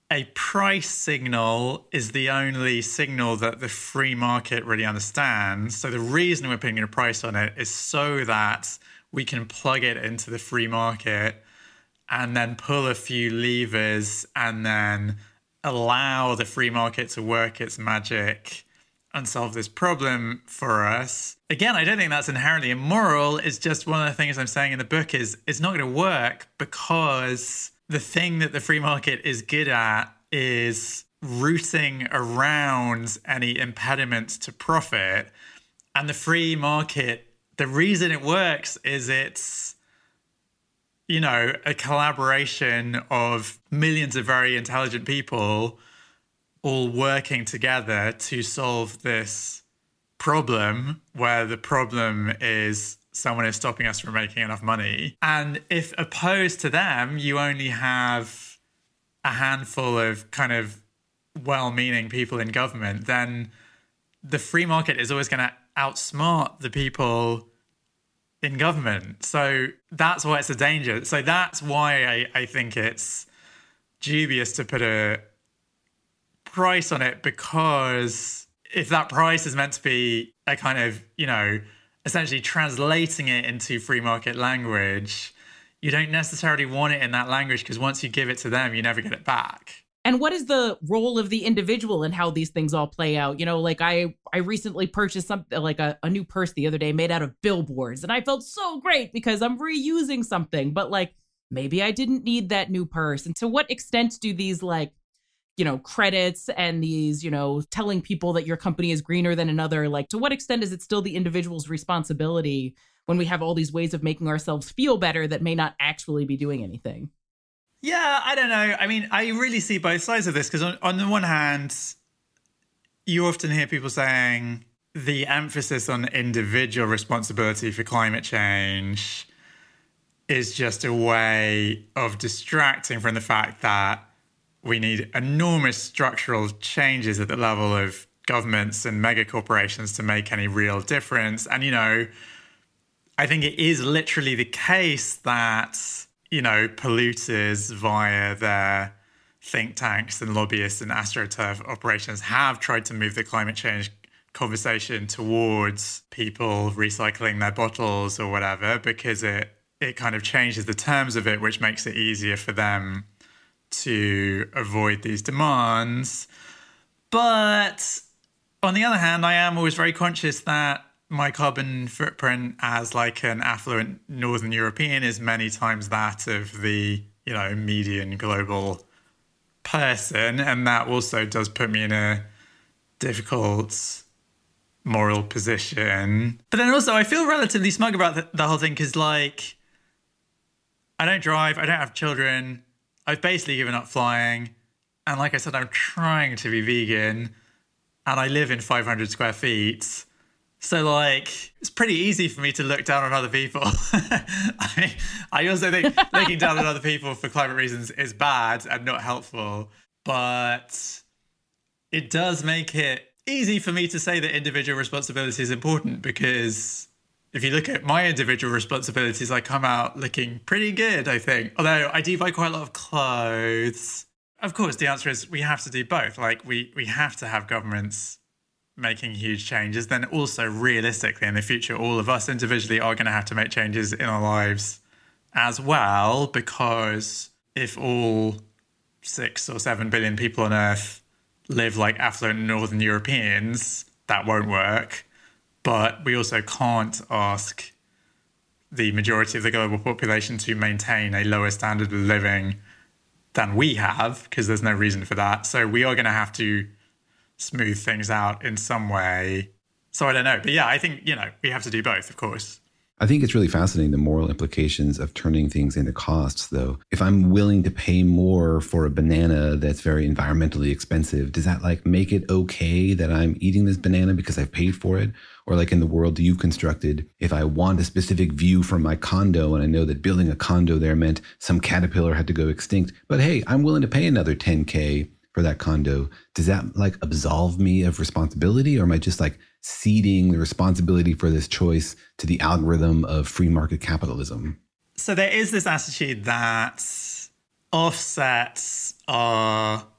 a price signal is the only signal that the free market really understands. So the reason we're putting a price on it is so that we can plug it into the free market and then pull a few levers and then allow the free market to work its magic and solve this problem for us. Again, I don't think that's inherently immoral. It's just one of the things I'm saying in the book is it's not going to work because the thing that the free market is good at is rooting around any impediments to profit. And the free market, the reason it works is it's, you know, a collaboration of millions of very intelligent people all working together to solve this problem, where the problem is someone is stopping us from making enough money. And if opposed to them, you only have a handful of kind of well-meaning people in government, then the free market is always going to outsmart the people in government. So that's why it's a danger. So that's why I, I think it's dubious to put a price on it, because if that price is meant to be a kind of, you know, essentially translating it into free market language, you don't necessarily want it in that language, because once you give it to them, you never get it back. And what is the role of the individual in how these things all play out? You know, like I I recently purchased something like a, a new purse the other day made out of billboards, and I felt so great because I'm reusing something, but like maybe I didn't need that new purse. And to what extent do these like, you know, credits and these, you know, telling people that your company is greener than another, like to what extent is it still the individual's responsibility when we have all these ways of making ourselves feel better that may not actually be doing anything? Yeah, I don't know. I mean, I really see both sides of this, because on, on the one hand, you often hear people saying the emphasis on individual responsibility for climate change is just a way of distracting from the fact that we need enormous structural changes at the level of governments and mega corporations to make any real difference. And, you know, I think it is literally the case that, you know, polluters via their think tanks and lobbyists and AstroTurf operations have tried to move the climate change conversation towards people recycling their bottles or whatever, because it, it kind of changes the terms of it, which makes it easier for them to avoid these demands. But on the other hand, I am always very conscious that my carbon footprint as like an affluent Northern European is many times that of the, you know, median global person. And that also does put me in a difficult moral position. But then also I feel relatively smug about the, the whole thing, because like I don't drive, I don't have children, I've basically given up flying. And like I said, I'm trying to be vegan, and I live in five hundred square feet. So like, it's pretty easy for me to look down on other people. I mean, I also think looking down on other people for climate reasons is bad and not helpful. But it does make it easy for me to say that individual responsibility is important, because if you look at my individual responsibilities, I come out looking pretty good, I think. Although I do buy quite a lot of clothes. Of course, the answer is we have to do both. Like we, we have to have governments making huge changes. Then also realistically in the future, all of us individually are going to have to make changes in our lives as well, because if all six or seven billion people on Earth live like affluent Northern Europeans, that won't work. But we also can't ask the majority of the global population to maintain a lower standard of living than we have, because there's no reason for that. So we are going to have to smooth things out in some way. So I don't know. But yeah, I think, you know, we have to do both, of course. I think it's really fascinating, the moral implications of turning things into costs, though. If I'm willing to pay more for a banana that's very environmentally expensive, does that like make it okay that I'm eating this banana because I've paid for it? Or like in the world you've constructed, if I want a specific view from my condo and I know that building a condo there meant some caterpillar had to go extinct, but hey, I'm willing to pay another ten K for that condo. Does that like absolve me of responsibility, or am I just like ceding the responsibility for this choice to the algorithm of free market capitalism? So there is this attitude that offsets are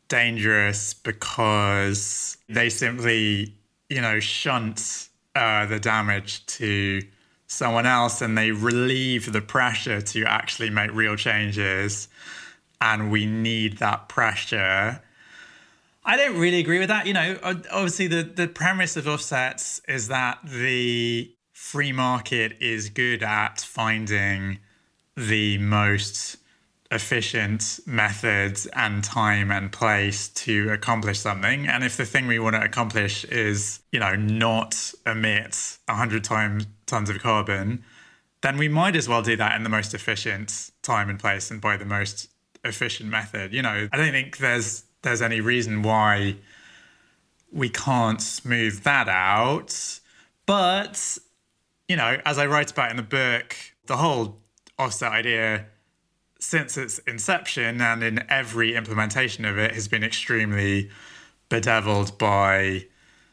dangerous because they simply, you know, shunt uh, the damage to someone else and they relieve the pressure to actually make real changes. And we need that pressure. I don't really agree with that. You know, obviously the, the premise of offsets is that the free market is good at finding the most efficient methods and time and place to accomplish something. And if the thing we want to accomplish is, you know, not emit one hundred times tons of carbon, then we might as well do that in the most efficient time and place and by the most efficient method. You know, I don't think there's there's any reason why we can't smooth that out. But, you know, as I write about in the book, the whole offset idea since its inception and in every implementation of it has been extremely bedeviled by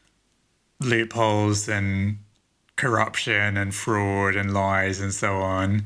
loopholes and corruption and fraud and lies and so on.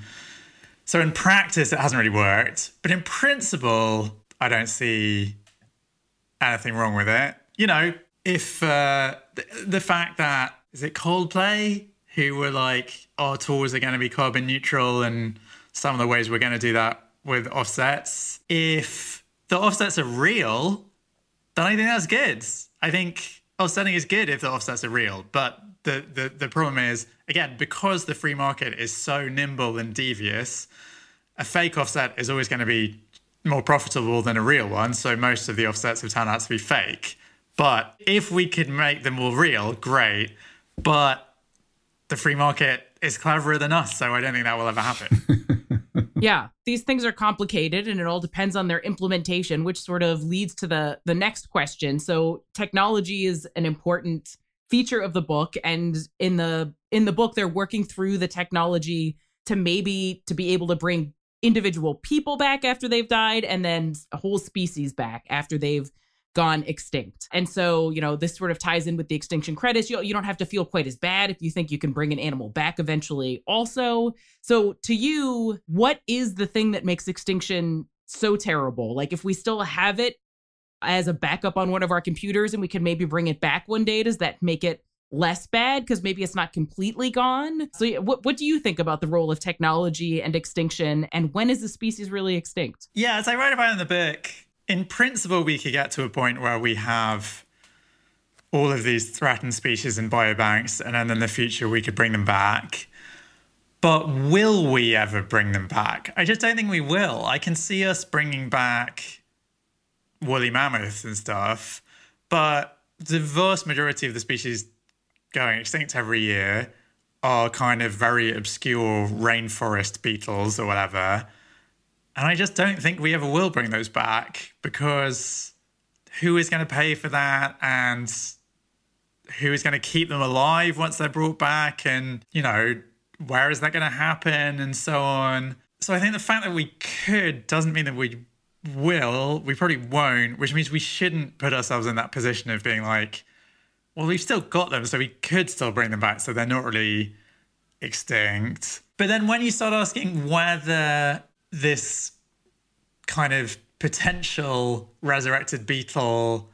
So in practice, it hasn't really worked. But in principle, I don't see anything wrong with it. You know, if uh, the, the fact that, is it Coldplay, who were like, our tools are going to be carbon neutral and some of the ways we're going to do that with offsets. If the offsets are real, then I think that's good. I think offsetting is good if the offsets are real. But the, the, the problem is, again, because the free market is so nimble and devious, a fake offset is always going to be more profitable than a real one. So most of the offsets have turned out to be fake. But if we could make them more real, great. But the free market is cleverer than us, so I don't think that will ever happen. Yeah, these things are complicated and it all depends on their implementation, which sort of leads to the, the next question. So technology is an important feature of the book. And in the in the book, they're working through the technology to maybe to be able to bring individual people back after they've died and then a whole species back after they've gone extinct. And so, you know, this sort of ties in with the extinction credits. You, you don't have to feel quite as bad if you think you can bring an animal back eventually also. So to you, what is the thing that makes extinction so terrible? Like if we still have it as a backup on one of our computers and we can maybe bring it back one day, does that make it less bad because maybe it's not completely gone? So what, what do you think about the role of technology and extinction, and when is the species really extinct? Yeah, as I write about in the book, in principle, we could get to a point where we have all of these threatened species in biobanks, and then in the future we could bring them back. But will we ever bring them back? I just don't think we will. I can see us bringing back woolly mammoths and stuff, but the vast majority of the species going extinct every year are kind of very obscure rainforest beetles or whatever. And I just don't think we ever will bring those back, because who is going to pay for that? And who is going to keep them alive once they're brought back? And, you know, where is that going to happen? And so on. So I think the fact that we could doesn't mean that we will. We probably won't, which means we shouldn't put ourselves in that position of being like, well, we've still got them, so we could still bring them back. So they're not really extinct. But then when you start asking whether this kind of potential resurrected beetle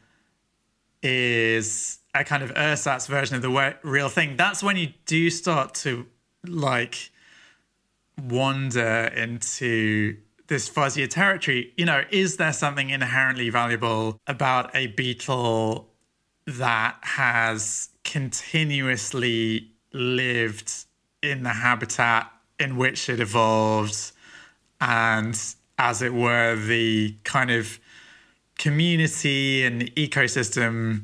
is a kind of ersatz version of the real thing, that's when you do start to like wander into this fuzzier territory. You know, is there something inherently valuable about a beetle that has continuously lived in the habitat in which it evolved, and, as it were, the kind of community and ecosystem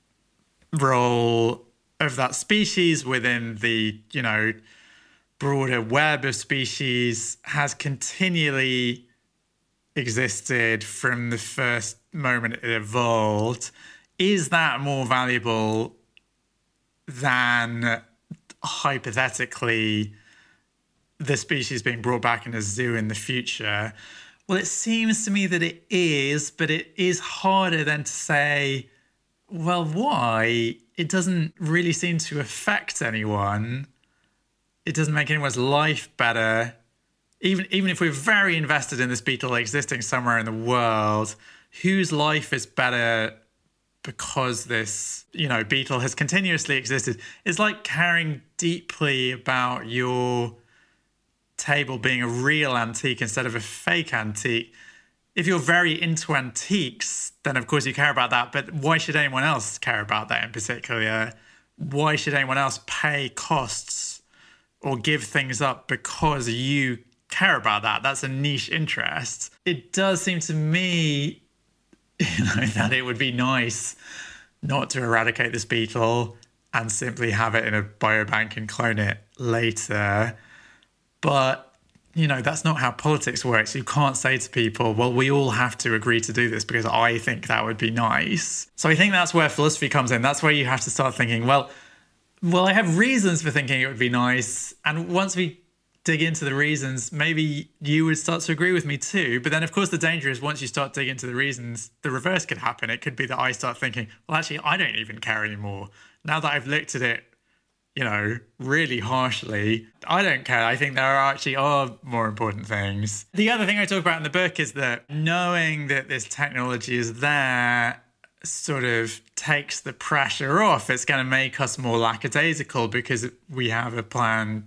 role of that species within the, you know, broader web of species has continually existed from the first moment it evolved? Is that more valuable than, hypothetically, the species being brought back in a zoo in the future? Well, it seems to me that it is, but it is harder than to say, well, why? It doesn't really seem to affect anyone. It doesn't make anyone's life better. Even, even if we're very invested in this beetle existing somewhere in the world, whose life is better because this, you know, beetle has continuously existed. It's like caring deeply about your table being a real antique instead of a fake antique. If you're very into antiques, then of course you care about that, but why should anyone else care about that in particular? Why should anyone else pay costs or give things up because you care about that? That's a niche interest. It does seem to me, you know, that it would be nice not to eradicate this beetle and simply have it in a biobank and clone it later. But, you know, that's not how politics works. You can't say to people, well, we all have to agree to do this because I think that would be nice. So I think that's where philosophy comes in. That's where you have to start thinking, well, well, I have reasons for thinking it would be nice. And once we dig into the reasons, maybe you would start to agree with me too. But then, of course, the danger is once you start digging into the reasons, the reverse could happen. It could be that I start thinking, well, actually, I don't even care anymore. Now that I've looked at it, you know, really harshly, I don't care. I think there are actually are more important things. The other thing I talk about in the book is that knowing that this technology is there sort of takes the pressure off. It's going to make us more lackadaisical because we have a plan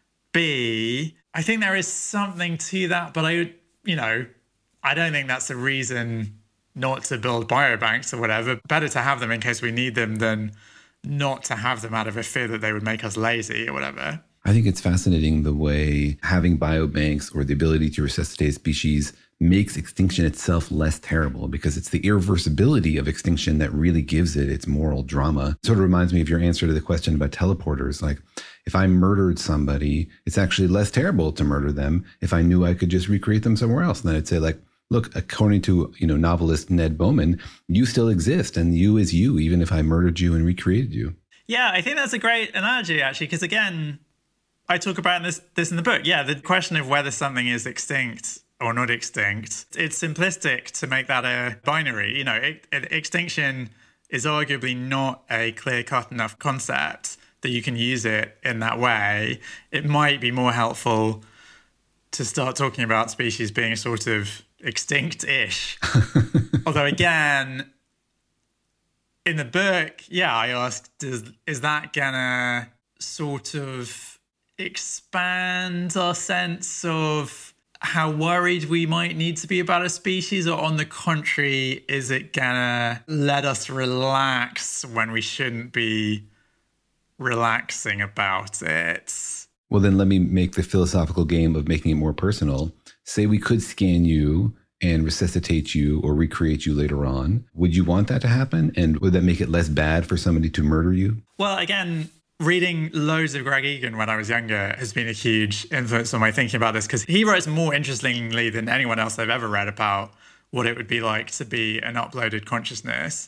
B. I think there is something to that, but I, you know, I don't think that's a reason not to build biobanks or whatever. Better to have them in case we need them than not to have them out of a fear that they would make us lazy or whatever. I think it's fascinating the way having biobanks or the ability to resuscitate species makes extinction itself less terrible, because it's the irreversibility of extinction that really gives it its moral drama. It sort of reminds me of your answer to the question about teleporters. Like, if I murdered somebody, it's actually less terrible to murder them if I knew I could just recreate them somewhere else. And then I'd say, like, look, according to, you know, novelist Ned Bowman, you still exist, and you is you, even if I murdered you and recreated you. Yeah, I think that's a great analogy, actually, because again, I talk about this this in the book. Yeah, the question of whether something is extinct or not extinct, it's simplistic to make that a binary. You know, it, it, extinction is arguably not a clear-cut enough concept that you can use it in that way. It might be more helpful to start talking about species being sort of extinct-ish. Although, again, in the book, yeah, I asked, does, is that gonna sort of expand our sense of how worried we might need to be about a species, or on the contrary, is it gonna let us relax when we shouldn't be relaxing about it? Well, then let me make the philosophical game of making it more personal. Say we could scan you and resuscitate you or recreate you later on. Would you want that to happen? And would that make it less bad for somebody to murder you? Well, again, reading loads of Greg Egan when I was younger has been a huge influence on my thinking about this, because he writes more interestingly than anyone else I've ever read about what it would be like to be an uploaded consciousness.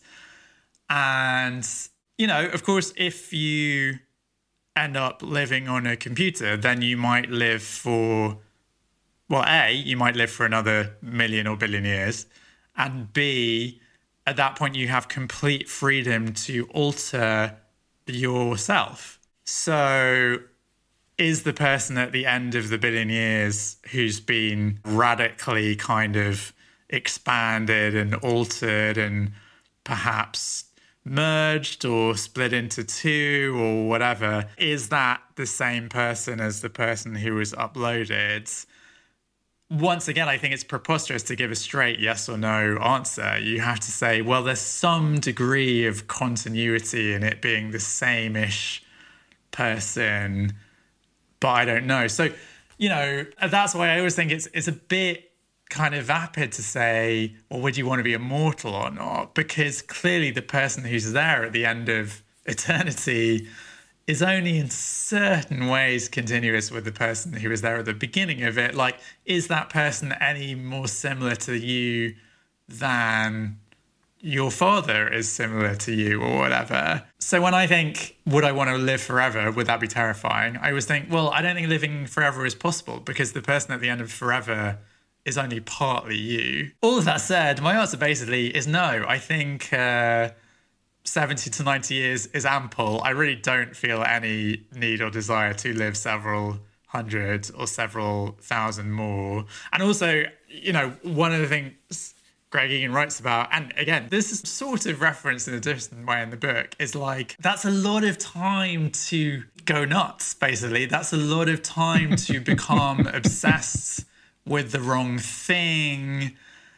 And, you know, of course, if you end up living on a computer, then you might live for, well, A, you might live for another million or billion years, and B, at that point you have complete freedom to alter yourself. So is the person at the end of the billion years who's been radically kind of expanded and altered and perhaps merged or split into two or whatever, is that the same person as the person who was uploaded? Once again, I think it's preposterous to give a straight yes or no answer. You have to say, well, there's some degree of continuity in it being the same-ish person, but I don't know. So, you know, that's why I always think it's it's a bit kind of vapid to say, well, would you want to be immortal or not? Because clearly the person who's there at the end of eternity is only in certain ways continuous with the person who was there at the beginning of it. Like, is that person any more similar to you than your father is similar to you or whatever? So when I think, would I want to live forever? Would that be terrifying? I always think, well, I don't think living forever is possible, because the person at the end of forever is only partly you. All of that said, my answer basically is no. I think uh, seventy to ninety years is ample. I really don't feel any need or desire to live several hundred or several thousand more. And also, you know, one of the things Greg Egan writes about, and again, this is sort of referenced in a different way in the book, is like, that's a lot of time to go nuts, basically. That's a lot of time to become obsessed with the wrong thing,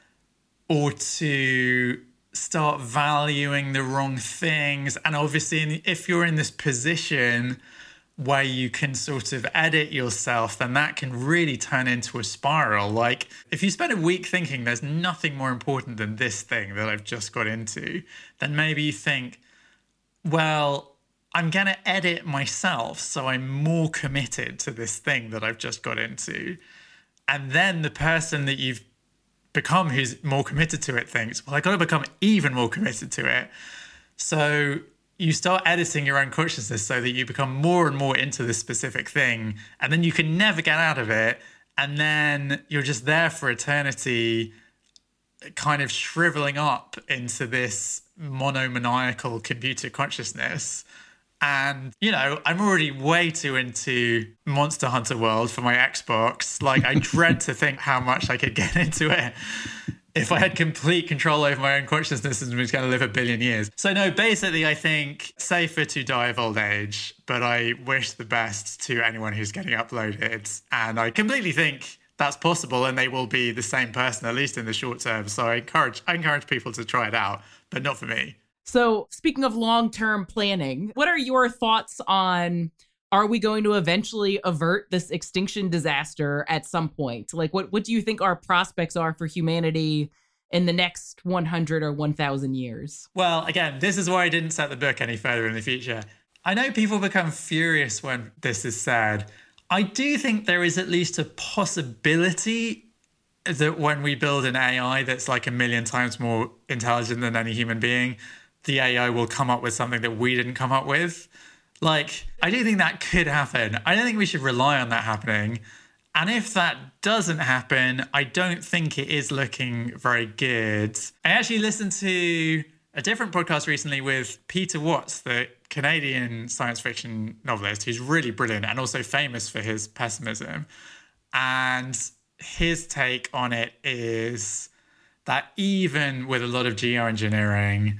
or to start valuing the wrong things. And obviously, if you're in this position where you can sort of edit yourself, then that can really turn into a spiral. Like, if you spend a week thinking there's nothing more important than this thing that I've just got into, then maybe you think, well, I'm going to edit myself so I'm more committed to this thing that I've just got into. And then the person that you've become who's more committed to it thinks, well, I got to become even more committed to it. So you start editing your own consciousness so that you become more and more into this specific thing, and then you can never get out of it. And then you're just there for eternity, kind of shriveling up into this monomaniacal computer consciousness. And, you know, I'm already way too into Monster Hunter World for my Xbox. Like, I dread to think how much I could get into it if I had complete control over my own consciousness and was going to live a billion years. So no, basically, I think safer to die of old age, but I wish the best to anyone who's getting uploaded. And I completely think that's possible, and they will be the same person, at least in the short term. So I encourage, I encourage people to try it out, but not for me. So speaking of long-term planning, what are your thoughts on, are we going to eventually avert this extinction disaster at some point? Like, what, what do you think our prospects are for humanity in the next one hundred or one thousand years? Well, again, this is why I didn't set the book any further in the future. I know people become furious when this is said. I do think there is at least a possibility that when we build an A I that's like a million times more intelligent than any human being, the A I will come up with something that we didn't come up with. Like, I do think that could happen. I don't think we should rely on that happening. And if that doesn't happen, I don't think it is looking very good. I actually listened to a different podcast recently with Peter Watts, the Canadian science fiction novelist, who's really brilliant and also famous for his pessimism. And his take on it is that even with a lot of geoengineering,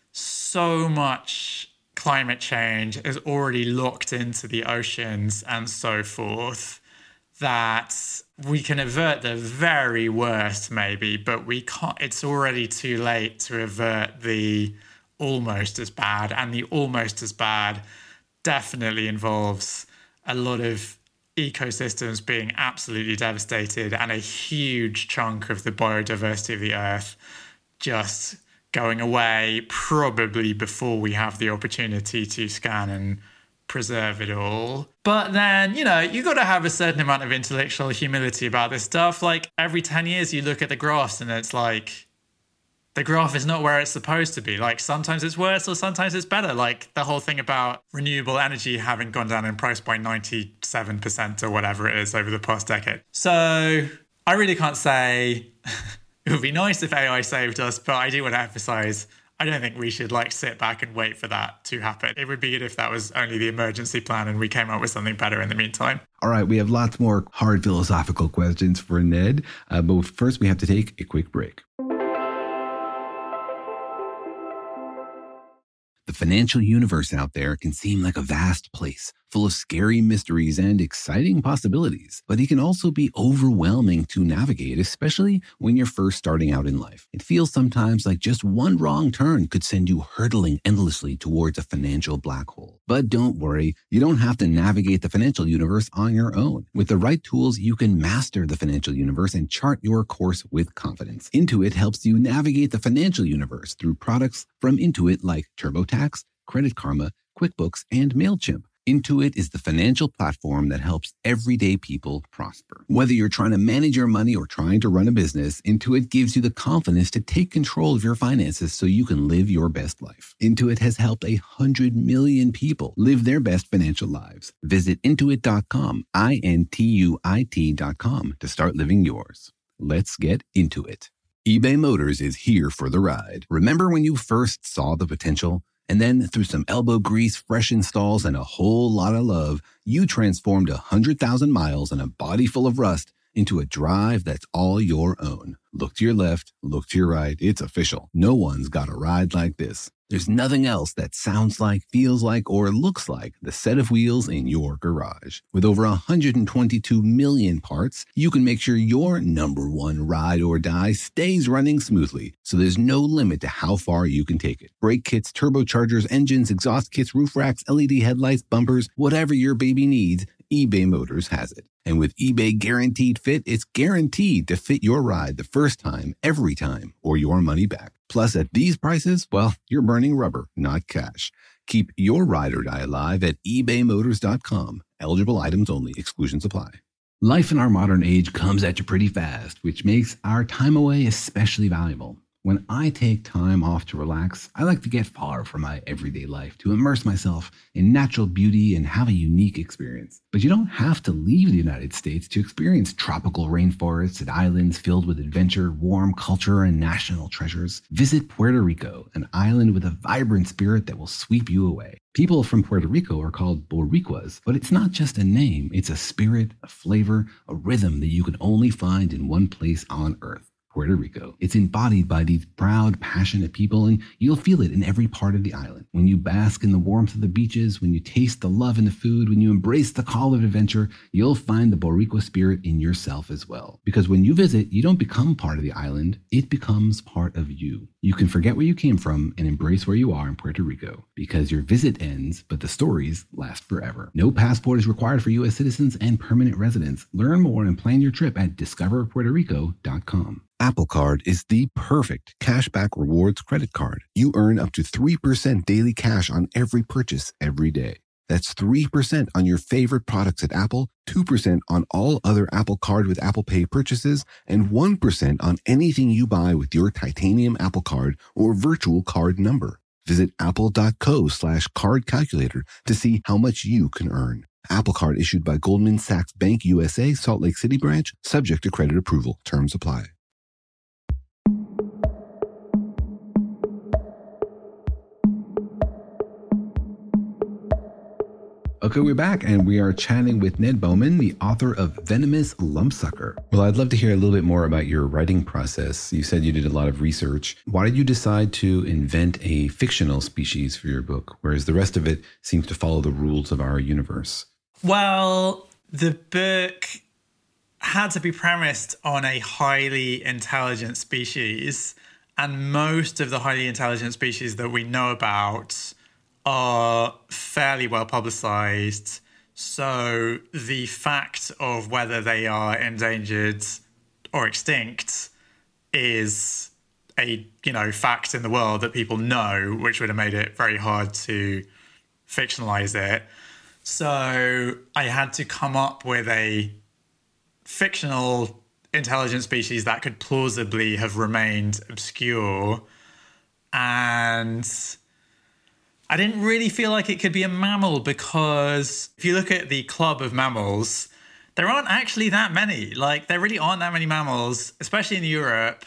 so much climate change is already locked into the oceans and so forth that we can avert the very worst maybe, but we can't, it's already too late to avert the almost as bad. And the almost as bad definitely involves a lot of ecosystems being absolutely devastated and a huge chunk of the biodiversity of the earth just going away, probably before we have the opportunity to scan and preserve it all. But then, you know, you got to have a certain amount of intellectual humility about this stuff. Like, every ten years you look at the graphs and it's like, the graph is not where it's supposed to be. Like, sometimes it's worse or sometimes it's better. Like, the whole thing about renewable energy having gone down in price by ninety-seven percent or whatever it is over the past decade. So I really can't say it would be nice if A I saved us, but I do want to emphasize, I don't think we should like sit back and wait for that to happen. It would be good if that was only the emergency plan and we came up with something better in the meantime. All right, we have lots more hard philosophical questions for Ned, uh, but first we have to take a quick break. The financial universe out there can seem like a vast place, full of scary mysteries and exciting possibilities, but it can also be overwhelming to navigate, especially when you're first starting out in life. It feels sometimes like just one wrong turn could send you hurtling endlessly towards a financial black hole. But don't worry, you don't have to navigate the financial universe on your own. With the right tools, you can master the financial universe and chart your course with confidence. Intuit helps you navigate the financial universe through products from Intuit like TurboTax, Credit Karma, QuickBooks, and MailChimp. Intuit is the financial platform that helps everyday people prosper. Whether you're trying to manage your money or trying to run a business, Intuit gives you the confidence to take control of your finances so you can live your best life. Intuit has helped a hundred million people live their best financial lives. Visit intuit dot com, I N T U I T dot com to start living yours. Let's get into it. eBay Motors is here for the ride. Remember when you first saw the potential? And then through some elbow grease, fresh installs, and a whole lot of love, you transformed one hundred thousand miles and a body full of rust into a drive that's all your own. Look to your left, look to your right. It's official. No one's got a ride like this. There's nothing else that sounds like, feels like, or looks like the set of wheels in your garage. With over one hundred twenty-two million parts, you can make sure your number one ride or die stays running smoothly, so there's no limit to how far you can take it. Brake kits, turbochargers, engines, exhaust kits, roof racks, L E D headlights, bumpers, whatever your baby needs, eBay Motors has it. And with eBay Guaranteed Fit, it's guaranteed to fit your ride the first time, every time, or your money back. Plus, at these prices, well, you're burning rubber, not cash. Keep your ride or die alive at ebay motors dot com. Eligible items only. Exclusions apply. Life in our modern age comes at you pretty fast, which makes our time away especially valuable. When I take time off to relax, I like to get far from my everyday life to immerse myself in natural beauty and have a unique experience. But you don't have to leave the United States to experience tropical rainforests and islands filled with adventure, warm culture, and national treasures. Visit Puerto Rico, an island with a vibrant spirit that will sweep you away. People from Puerto Rico are called Boricuas, but it's not just a name, it's a spirit, a flavor, a rhythm that you can only find in one place on Earth. Puerto Rico. It's embodied by these proud, passionate people, and you'll feel it in every part of the island. When you bask in the warmth of the beaches, when you taste the love in the food, when you embrace the call of adventure, you'll find the Boricua spirit in yourself as well. Because when you visit, you don't become part of the island, it becomes part of you. You can forget where you came from and embrace where you are in Puerto Rico, because your visit ends, but the stories last forever. No passport is required for U S citizens and permanent residents. Learn more and plan your trip at discover puerto rico dot com. Apple Card is the perfect cashback rewards credit card. You earn up to three percent daily cash on every purchase every day. That's three percent on your favorite products at Apple, two percent on all other Apple Card with Apple Pay purchases, and one percent on anything you buy with your titanium Apple Card or virtual card number. Visit apple.co slash card calculator to see how much you can earn. Apple Card issued by Goldman Sachs Bank U S A, Salt Lake City branch, subject to credit approval. Terms apply. Okay, we're back, and we are chatting with Ned Bowman, the author of Venomous Lumpsucker. Well, I'd love to hear a little bit more about your writing process. You said you did a lot of research. Why did you decide to invent a fictional species for your book, whereas the rest of it seems to follow the rules of our universe? Well, the book had to be premised on a highly intelligent species, and most of the highly intelligent species that we know about are fairly well publicized. So the fact of whether they are endangered or extinct is a, you know, fact in the world that people know, which would have made it very hard to fictionalize it. So I had to come up with a fictional intelligent species that could plausibly have remained obscure. And I didn't really feel like it could be a mammal, because if you look at the club of mammals, there aren't actually that many. Like, there really aren't that many mammals, especially in Europe.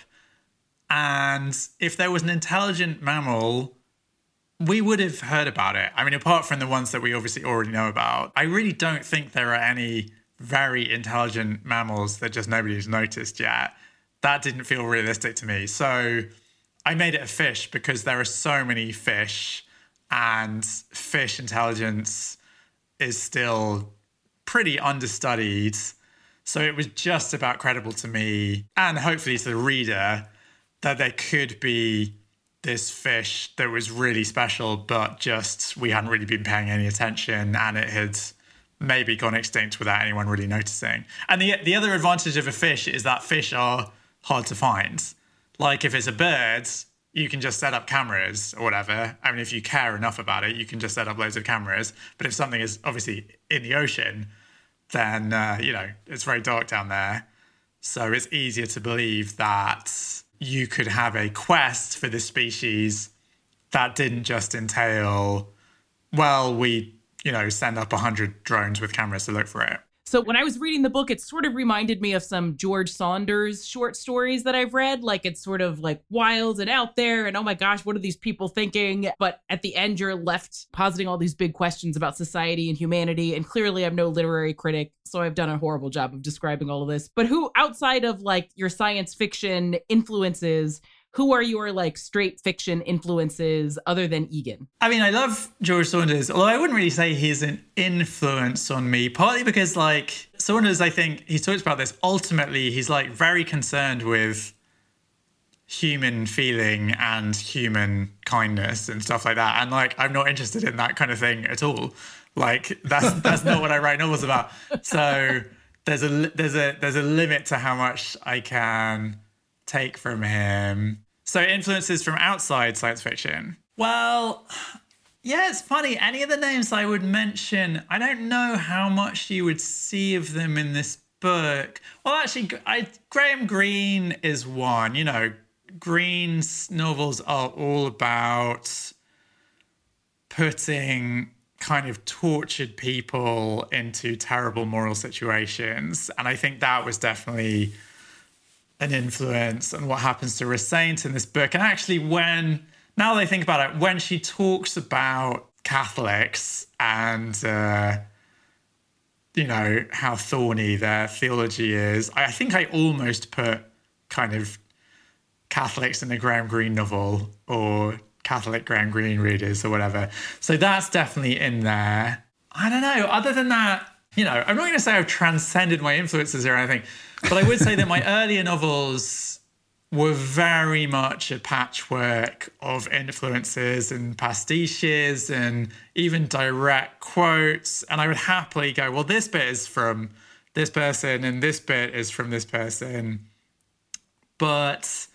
And if there was an intelligent mammal, we would have heard about it. I mean, apart from the ones that we obviously already know about, I really don't think there are any very intelligent mammals that just nobody's noticed yet. That didn't feel realistic to me. So I made it a fish because there are so many fish, and fish intelligence is still pretty understudied. So it was just about credible to me, and hopefully to the reader, that there could be this fish that was really special, but just we hadn't really been paying any attention, and it had maybe gone extinct without anyone really noticing. And the the other advantage of a fish is that fish are hard to find. Like, if it's a bird, you can just set up cameras or whatever. I mean, if you care enough about it, you can just set up loads of cameras. But if something is obviously in the ocean, then, uh, you know, it's very dark down there. So it's easier to believe that you could have a quest for this species that didn't just entail, well, we, you know, send up one hundred drones with cameras to look for it. So when I was reading the book, it sort of reminded me of some George Saunders short stories that I've read. Like it's sort of like wild and out there and oh my gosh, what are these people thinking? But at the end, you're left positing all these big questions about society and humanity. And clearly I'm no literary critic, so I've done a horrible job of describing all of this. But who outside of like your science fiction influences, who are your like straight fiction influences other than Egan? I mean, I love George Saunders, although I wouldn't really say he's an influence on me, partly because like Saunders, I think he talks about this. Ultimately, he's like very concerned with human feeling and human kindness and stuff like that. And like, I'm not interested in that kind of thing at all. Like that's, that's not what I write novels about. So there's a, there's a, there's a limit to how much I can take from him. So influences from outside science fiction. Well, yeah, it's funny. Any of the names I would mention, I don't know how much you would see of them in this book. Well, actually, I, Graham Greene is one. You know, Greene's novels are all about putting kind of tortured people into terrible moral situations. And I think that was definitely an influence on what happens to Ressaint in this book. And actually, when, now that I think about it, when she talks about Catholics and, uh, you know, how thorny their theology is, I think I almost put kind of Catholics in a Graham Greene novel or Catholic Graham Greene readers or whatever. So that's definitely in there. I don't know. Other than that, you know, I'm not going to say I've transcended my influences or anything, but I would say that my earlier novels were very much a patchwork of influences and pastiches and even direct quotes. And I would happily go, well, this bit is from this person and this bit is from this person. But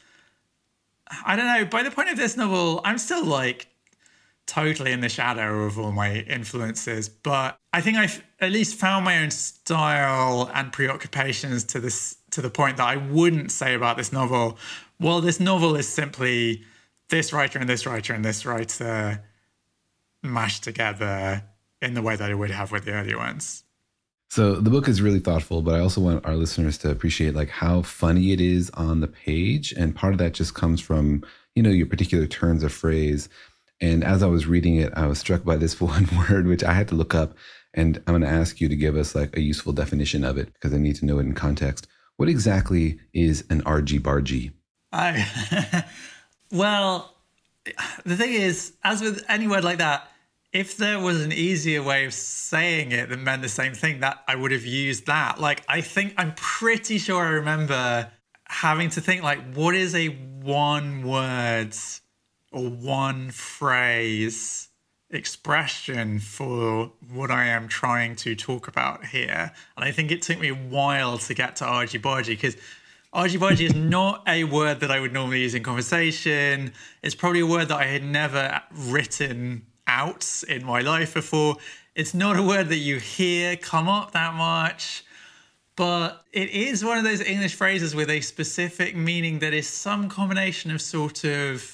I don't know, by the point of this novel, I'm still like totally in the shadow of all my influences, but I think I've at least found my own style and preoccupations to this, to the point that I wouldn't say about this novel, well, this novel is simply this writer and this writer and this writer mashed together in the way that I would have with the earlier ones. So the book is really thoughtful, but I also want our listeners to appreciate like how funny it is on the page. And part of that just comes from, you know, your particular turns of phrase. And as I was reading it, I was struck by this one word, which I had to look up. And I'm going to ask you to give us like a useful definition of it because I need to know it in context. What exactly is an argy-bargy? I, well, the thing is, as with any word like that, if there was an easier way of saying it that meant the same thing, that I would have used that. Like, I think, I'm pretty sure I remember having to think like, what is a one word or one phrase expression for what I am trying to talk about here. And I think it took me a while to get to argy-bargy because argy-bargy is not a word that I would normally use in conversation. It's probably a word that I had never written out in my life before. It's not a word that you hear come up that much, but it is one of those English phrases with a specific meaning that is some combination of sort of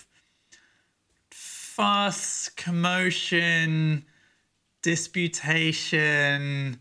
fuss, commotion, disputation,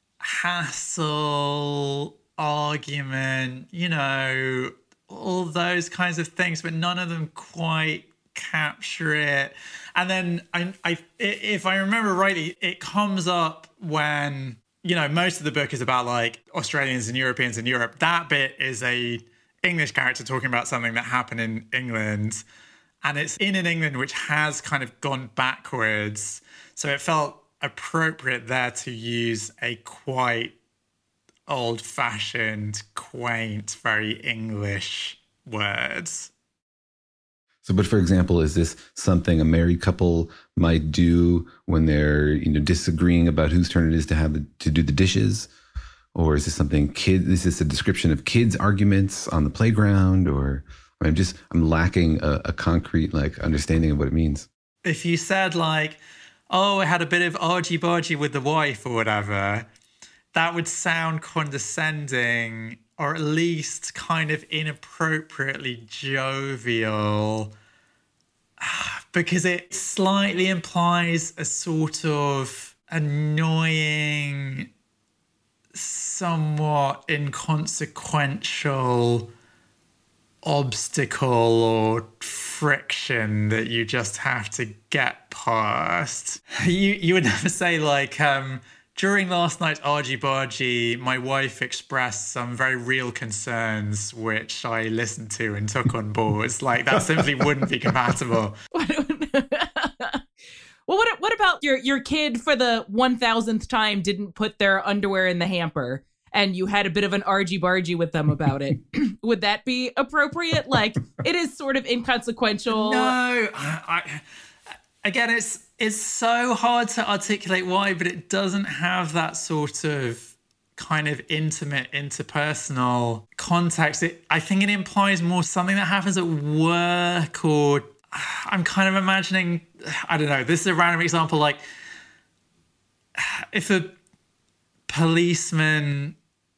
hassle, argument, you know, all those kinds of things, but none of them quite capture it. And then I, I, if I remember rightly, it comes up when, you know, most of the book is about like Australians and Europeans in Europe. That bit is a English character talking about something that happened in England. And it's in an England which has kind of gone backwards. So it felt appropriate there to use a quite old-fashioned, quaint, very English word. So, but for example, is this something a married couple might do when they're, you know, disagreeing about whose turn it is to have the, to do the dishes? Or is this something kid? Is this a description of kids' arguments on the playground? Or I'm just, I'm lacking a, a concrete like understanding of what it means. If you said like, oh, I had a bit of argy-bargy with the wife or whatever, that would sound condescending or at least kind of inappropriately jovial because it slightly implies a sort of annoying somewhat inconsequential obstacle or friction that you just have to get past. You you would never say like, um, during last night's argy-bargy, my wife expressed some very real concerns which I listened to and took on board. Like, that simply wouldn't be compatible. Well, what what about your your kid for the one thousandth time didn't put their underwear in the hamper and you had a bit of an argy-bargy with them about it? Would that be appropriate? Like, it is sort of inconsequential. No, I, I, again, it's it's so hard to articulate why, but it doesn't have that sort of kind of intimate, interpersonal context. It, I think it implies more something that happens at work, or I'm kind of imagining, I don't know, this is a random example, like if a policeman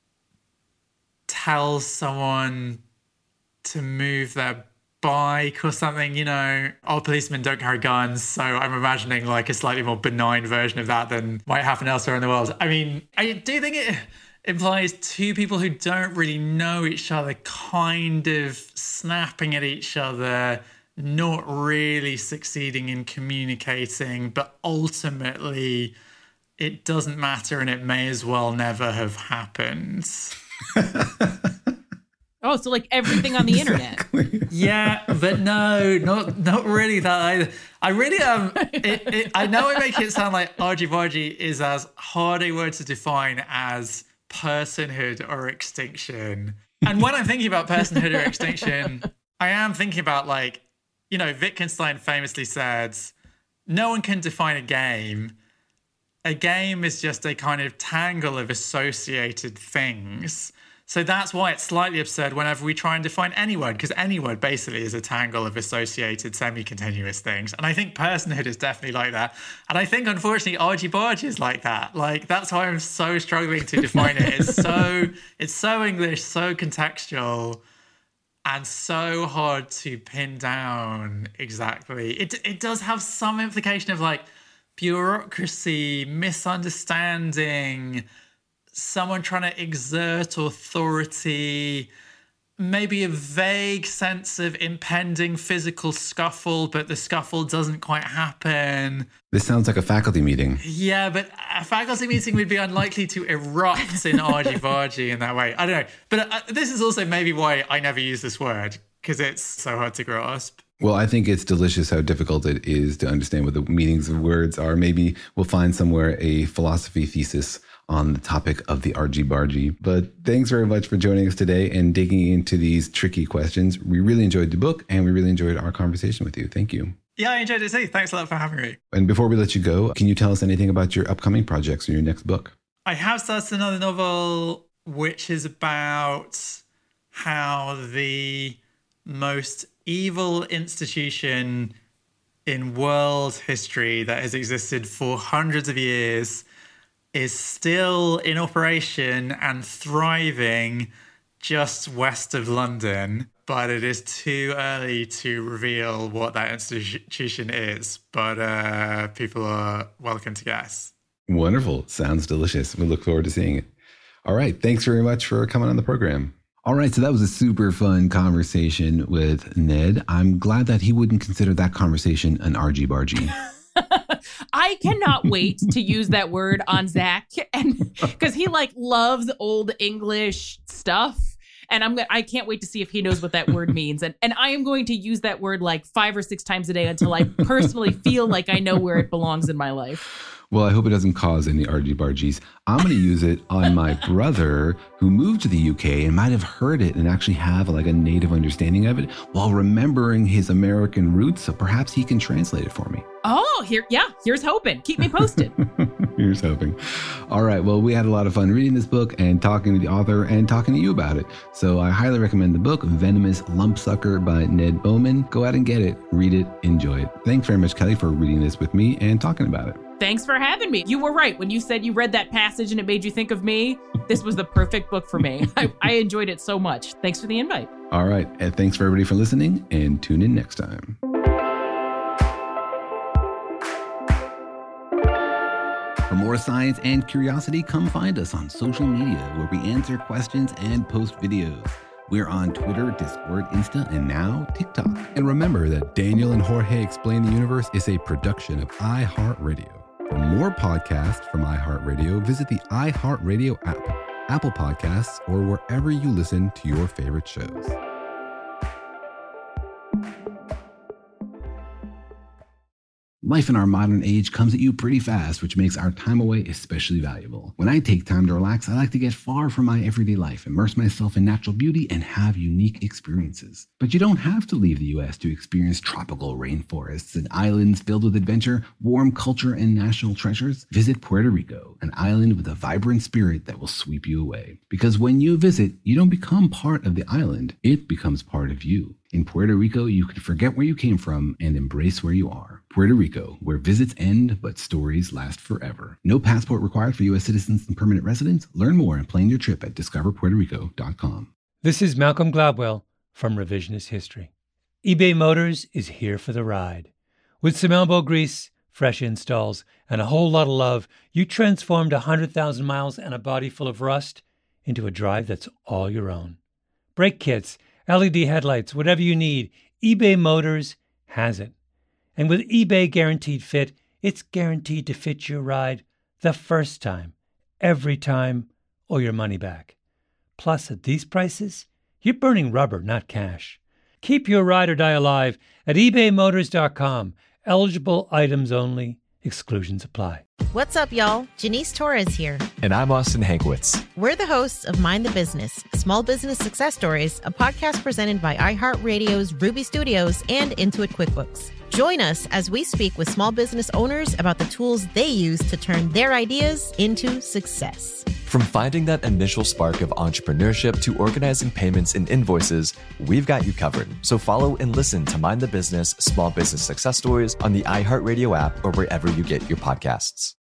tells someone to move their bike or something, you know, our policemen don't carry guns, so I'm imagining like a slightly more benign version of that than might happen elsewhere in the world. I mean, I do think it implies two people who don't really know each other kind of snapping at each other, not really succeeding in communicating, but ultimately it doesn't matter and it may as well never have happened. Oh, so like everything on the Exactly. internet. Yeah, but no, not not really that either. I really um, it, it, I know I make it sound like argy-bargy is as hard a word to define as personhood or extinction. And when I'm thinking about personhood or extinction, I am thinking about, like, you know, Wittgenstein famously said, no one can define a game. A game is just a kind of tangle of associated things. So that's why it's slightly absurd whenever we try and define any word, because any word basically is a tangle of associated semi-continuous things. And I think personhood is definitely like that. And I think, unfortunately, argy-bargy is like that. Like, that's why I'm so struggling to define it. It's so, it's so English, so contextual, and so hard to pin down exactly. It, it does have some implication of, like, bureaucracy, misunderstanding, someone trying to exert authority, maybe a vague sense of impending physical scuffle, but the scuffle doesn't quite happen. This sounds like a faculty meeting. Yeah, but a faculty meeting would be unlikely to erupt in argy-bargy in that way. I don't know. But uh, this is also maybe why I never use this word, because it's so hard to grasp. Well, I think it's delicious how difficult it is to understand what the meanings of words are. Maybe we'll find somewhere a philosophy thesis on the topic of the argy-bargy. But thanks very much for joining us today and digging into these tricky questions. We really enjoyed the book and we really enjoyed our conversation with you. Thank you. Yeah, I enjoyed it too. Thanks a lot for having me. And before we let you go, can you tell us anything about your upcoming projects or your next book? I have started another novel which is about how the most evil institution in world history that has existed for hundreds of years is still in operation and thriving just west of London, but it is too early to reveal what that institution is. But uh, people are welcome to guess. Wonderful. Sounds delicious. We look forward to seeing it. All right. Thanks very much for coming on the program. All right. So that was a super fun conversation with Ned. I'm glad that he wouldn't consider that conversation an argy-bargy. I cannot wait to use that word on Zach, and because he like loves old English stuff, and I'm I can't wait to see if he knows what that word means, and and I am going to use that word like five or six times a day until I personally feel like I know where it belongs in my life. Well, I hope it doesn't cause any argy-bargies. I'm going to use it on my brother who moved to the U K and might have heard it and actually have like a native understanding of it while remembering his American roots. So perhaps he can translate it for me. Oh, here, yeah, here's hoping. Keep me posted. Here's hoping. All right. Well, we had a lot of fun reading this book and talking to the author and talking to you about it. So I highly recommend the book, Venomous Lumpsucker by Ned Bowman. Go out and get it, read it, enjoy it. Thanks very much, Kelly, for reading this with me and talking about it. Thanks for having me. You were right. When you said you read that passage and it made you think of me, this was the perfect book for me. I, I enjoyed it so much. Thanks for the invite. All right. And thanks for everybody for listening, and tune in next time. For more science and curiosity, come find us on social media where we answer questions and post videos. We're on Twitter, Discord, Insta, and now TikTok. And remember that Daniel and Jorge Explain the Universe is a production of iHeartRadio. For more podcasts from iHeartRadio, visit the iHeartRadio app, Apple Podcasts, or wherever you listen to your favorite shows. Life in our modern age comes at you pretty fast, which makes our time away especially valuable. When I take time to relax, I like to get far from my everyday life, immerse myself in natural beauty, and have unique experiences. But you don't have to leave the U S to experience tropical rainforests and islands filled with adventure, warm culture, and national treasures. Visit Puerto Rico, an island with a vibrant spirit that will sweep you away. Because when you visit, you don't become part of the island, it becomes part of you. In Puerto Rico, you can forget where you came from and embrace where you are. Puerto Rico, where visits end, but stories last forever. No passport required for U S citizens and permanent residents. Learn more and plan your trip at discover puerto rico dot com. This is Malcolm Gladwell from Revisionist History. eBay Motors is here for the ride. With some elbow grease, fresh installs, and a whole lot of love, you transformed one hundred thousand miles and a body full of rust into a drive that's all your own. Brake kits, L E D headlights, whatever you need, eBay Motors has it. And with eBay Guaranteed Fit, it's guaranteed to fit your ride the first time, every time, or your money back. Plus, at these prices, you're burning rubber, not cash. Keep your ride or die alive at ebay motors dot com. Eligible items only. Exclusions apply. What's up, y'all? Janice Torres here. And I'm Austin Hankwitz. We're the hosts of Mind the Business, Small Business Success Stories, a podcast presented by iHeartRadio's Ruby Studios and Intuit QuickBooks. Join us as we speak with small business owners about the tools they use to turn their ideas into success. From finding that initial spark of entrepreneurship to organizing payments and invoices, we've got you covered. So follow and listen to Mind the Business, Small Business Success Stories on the iHeartRadio app or wherever you get your podcasts.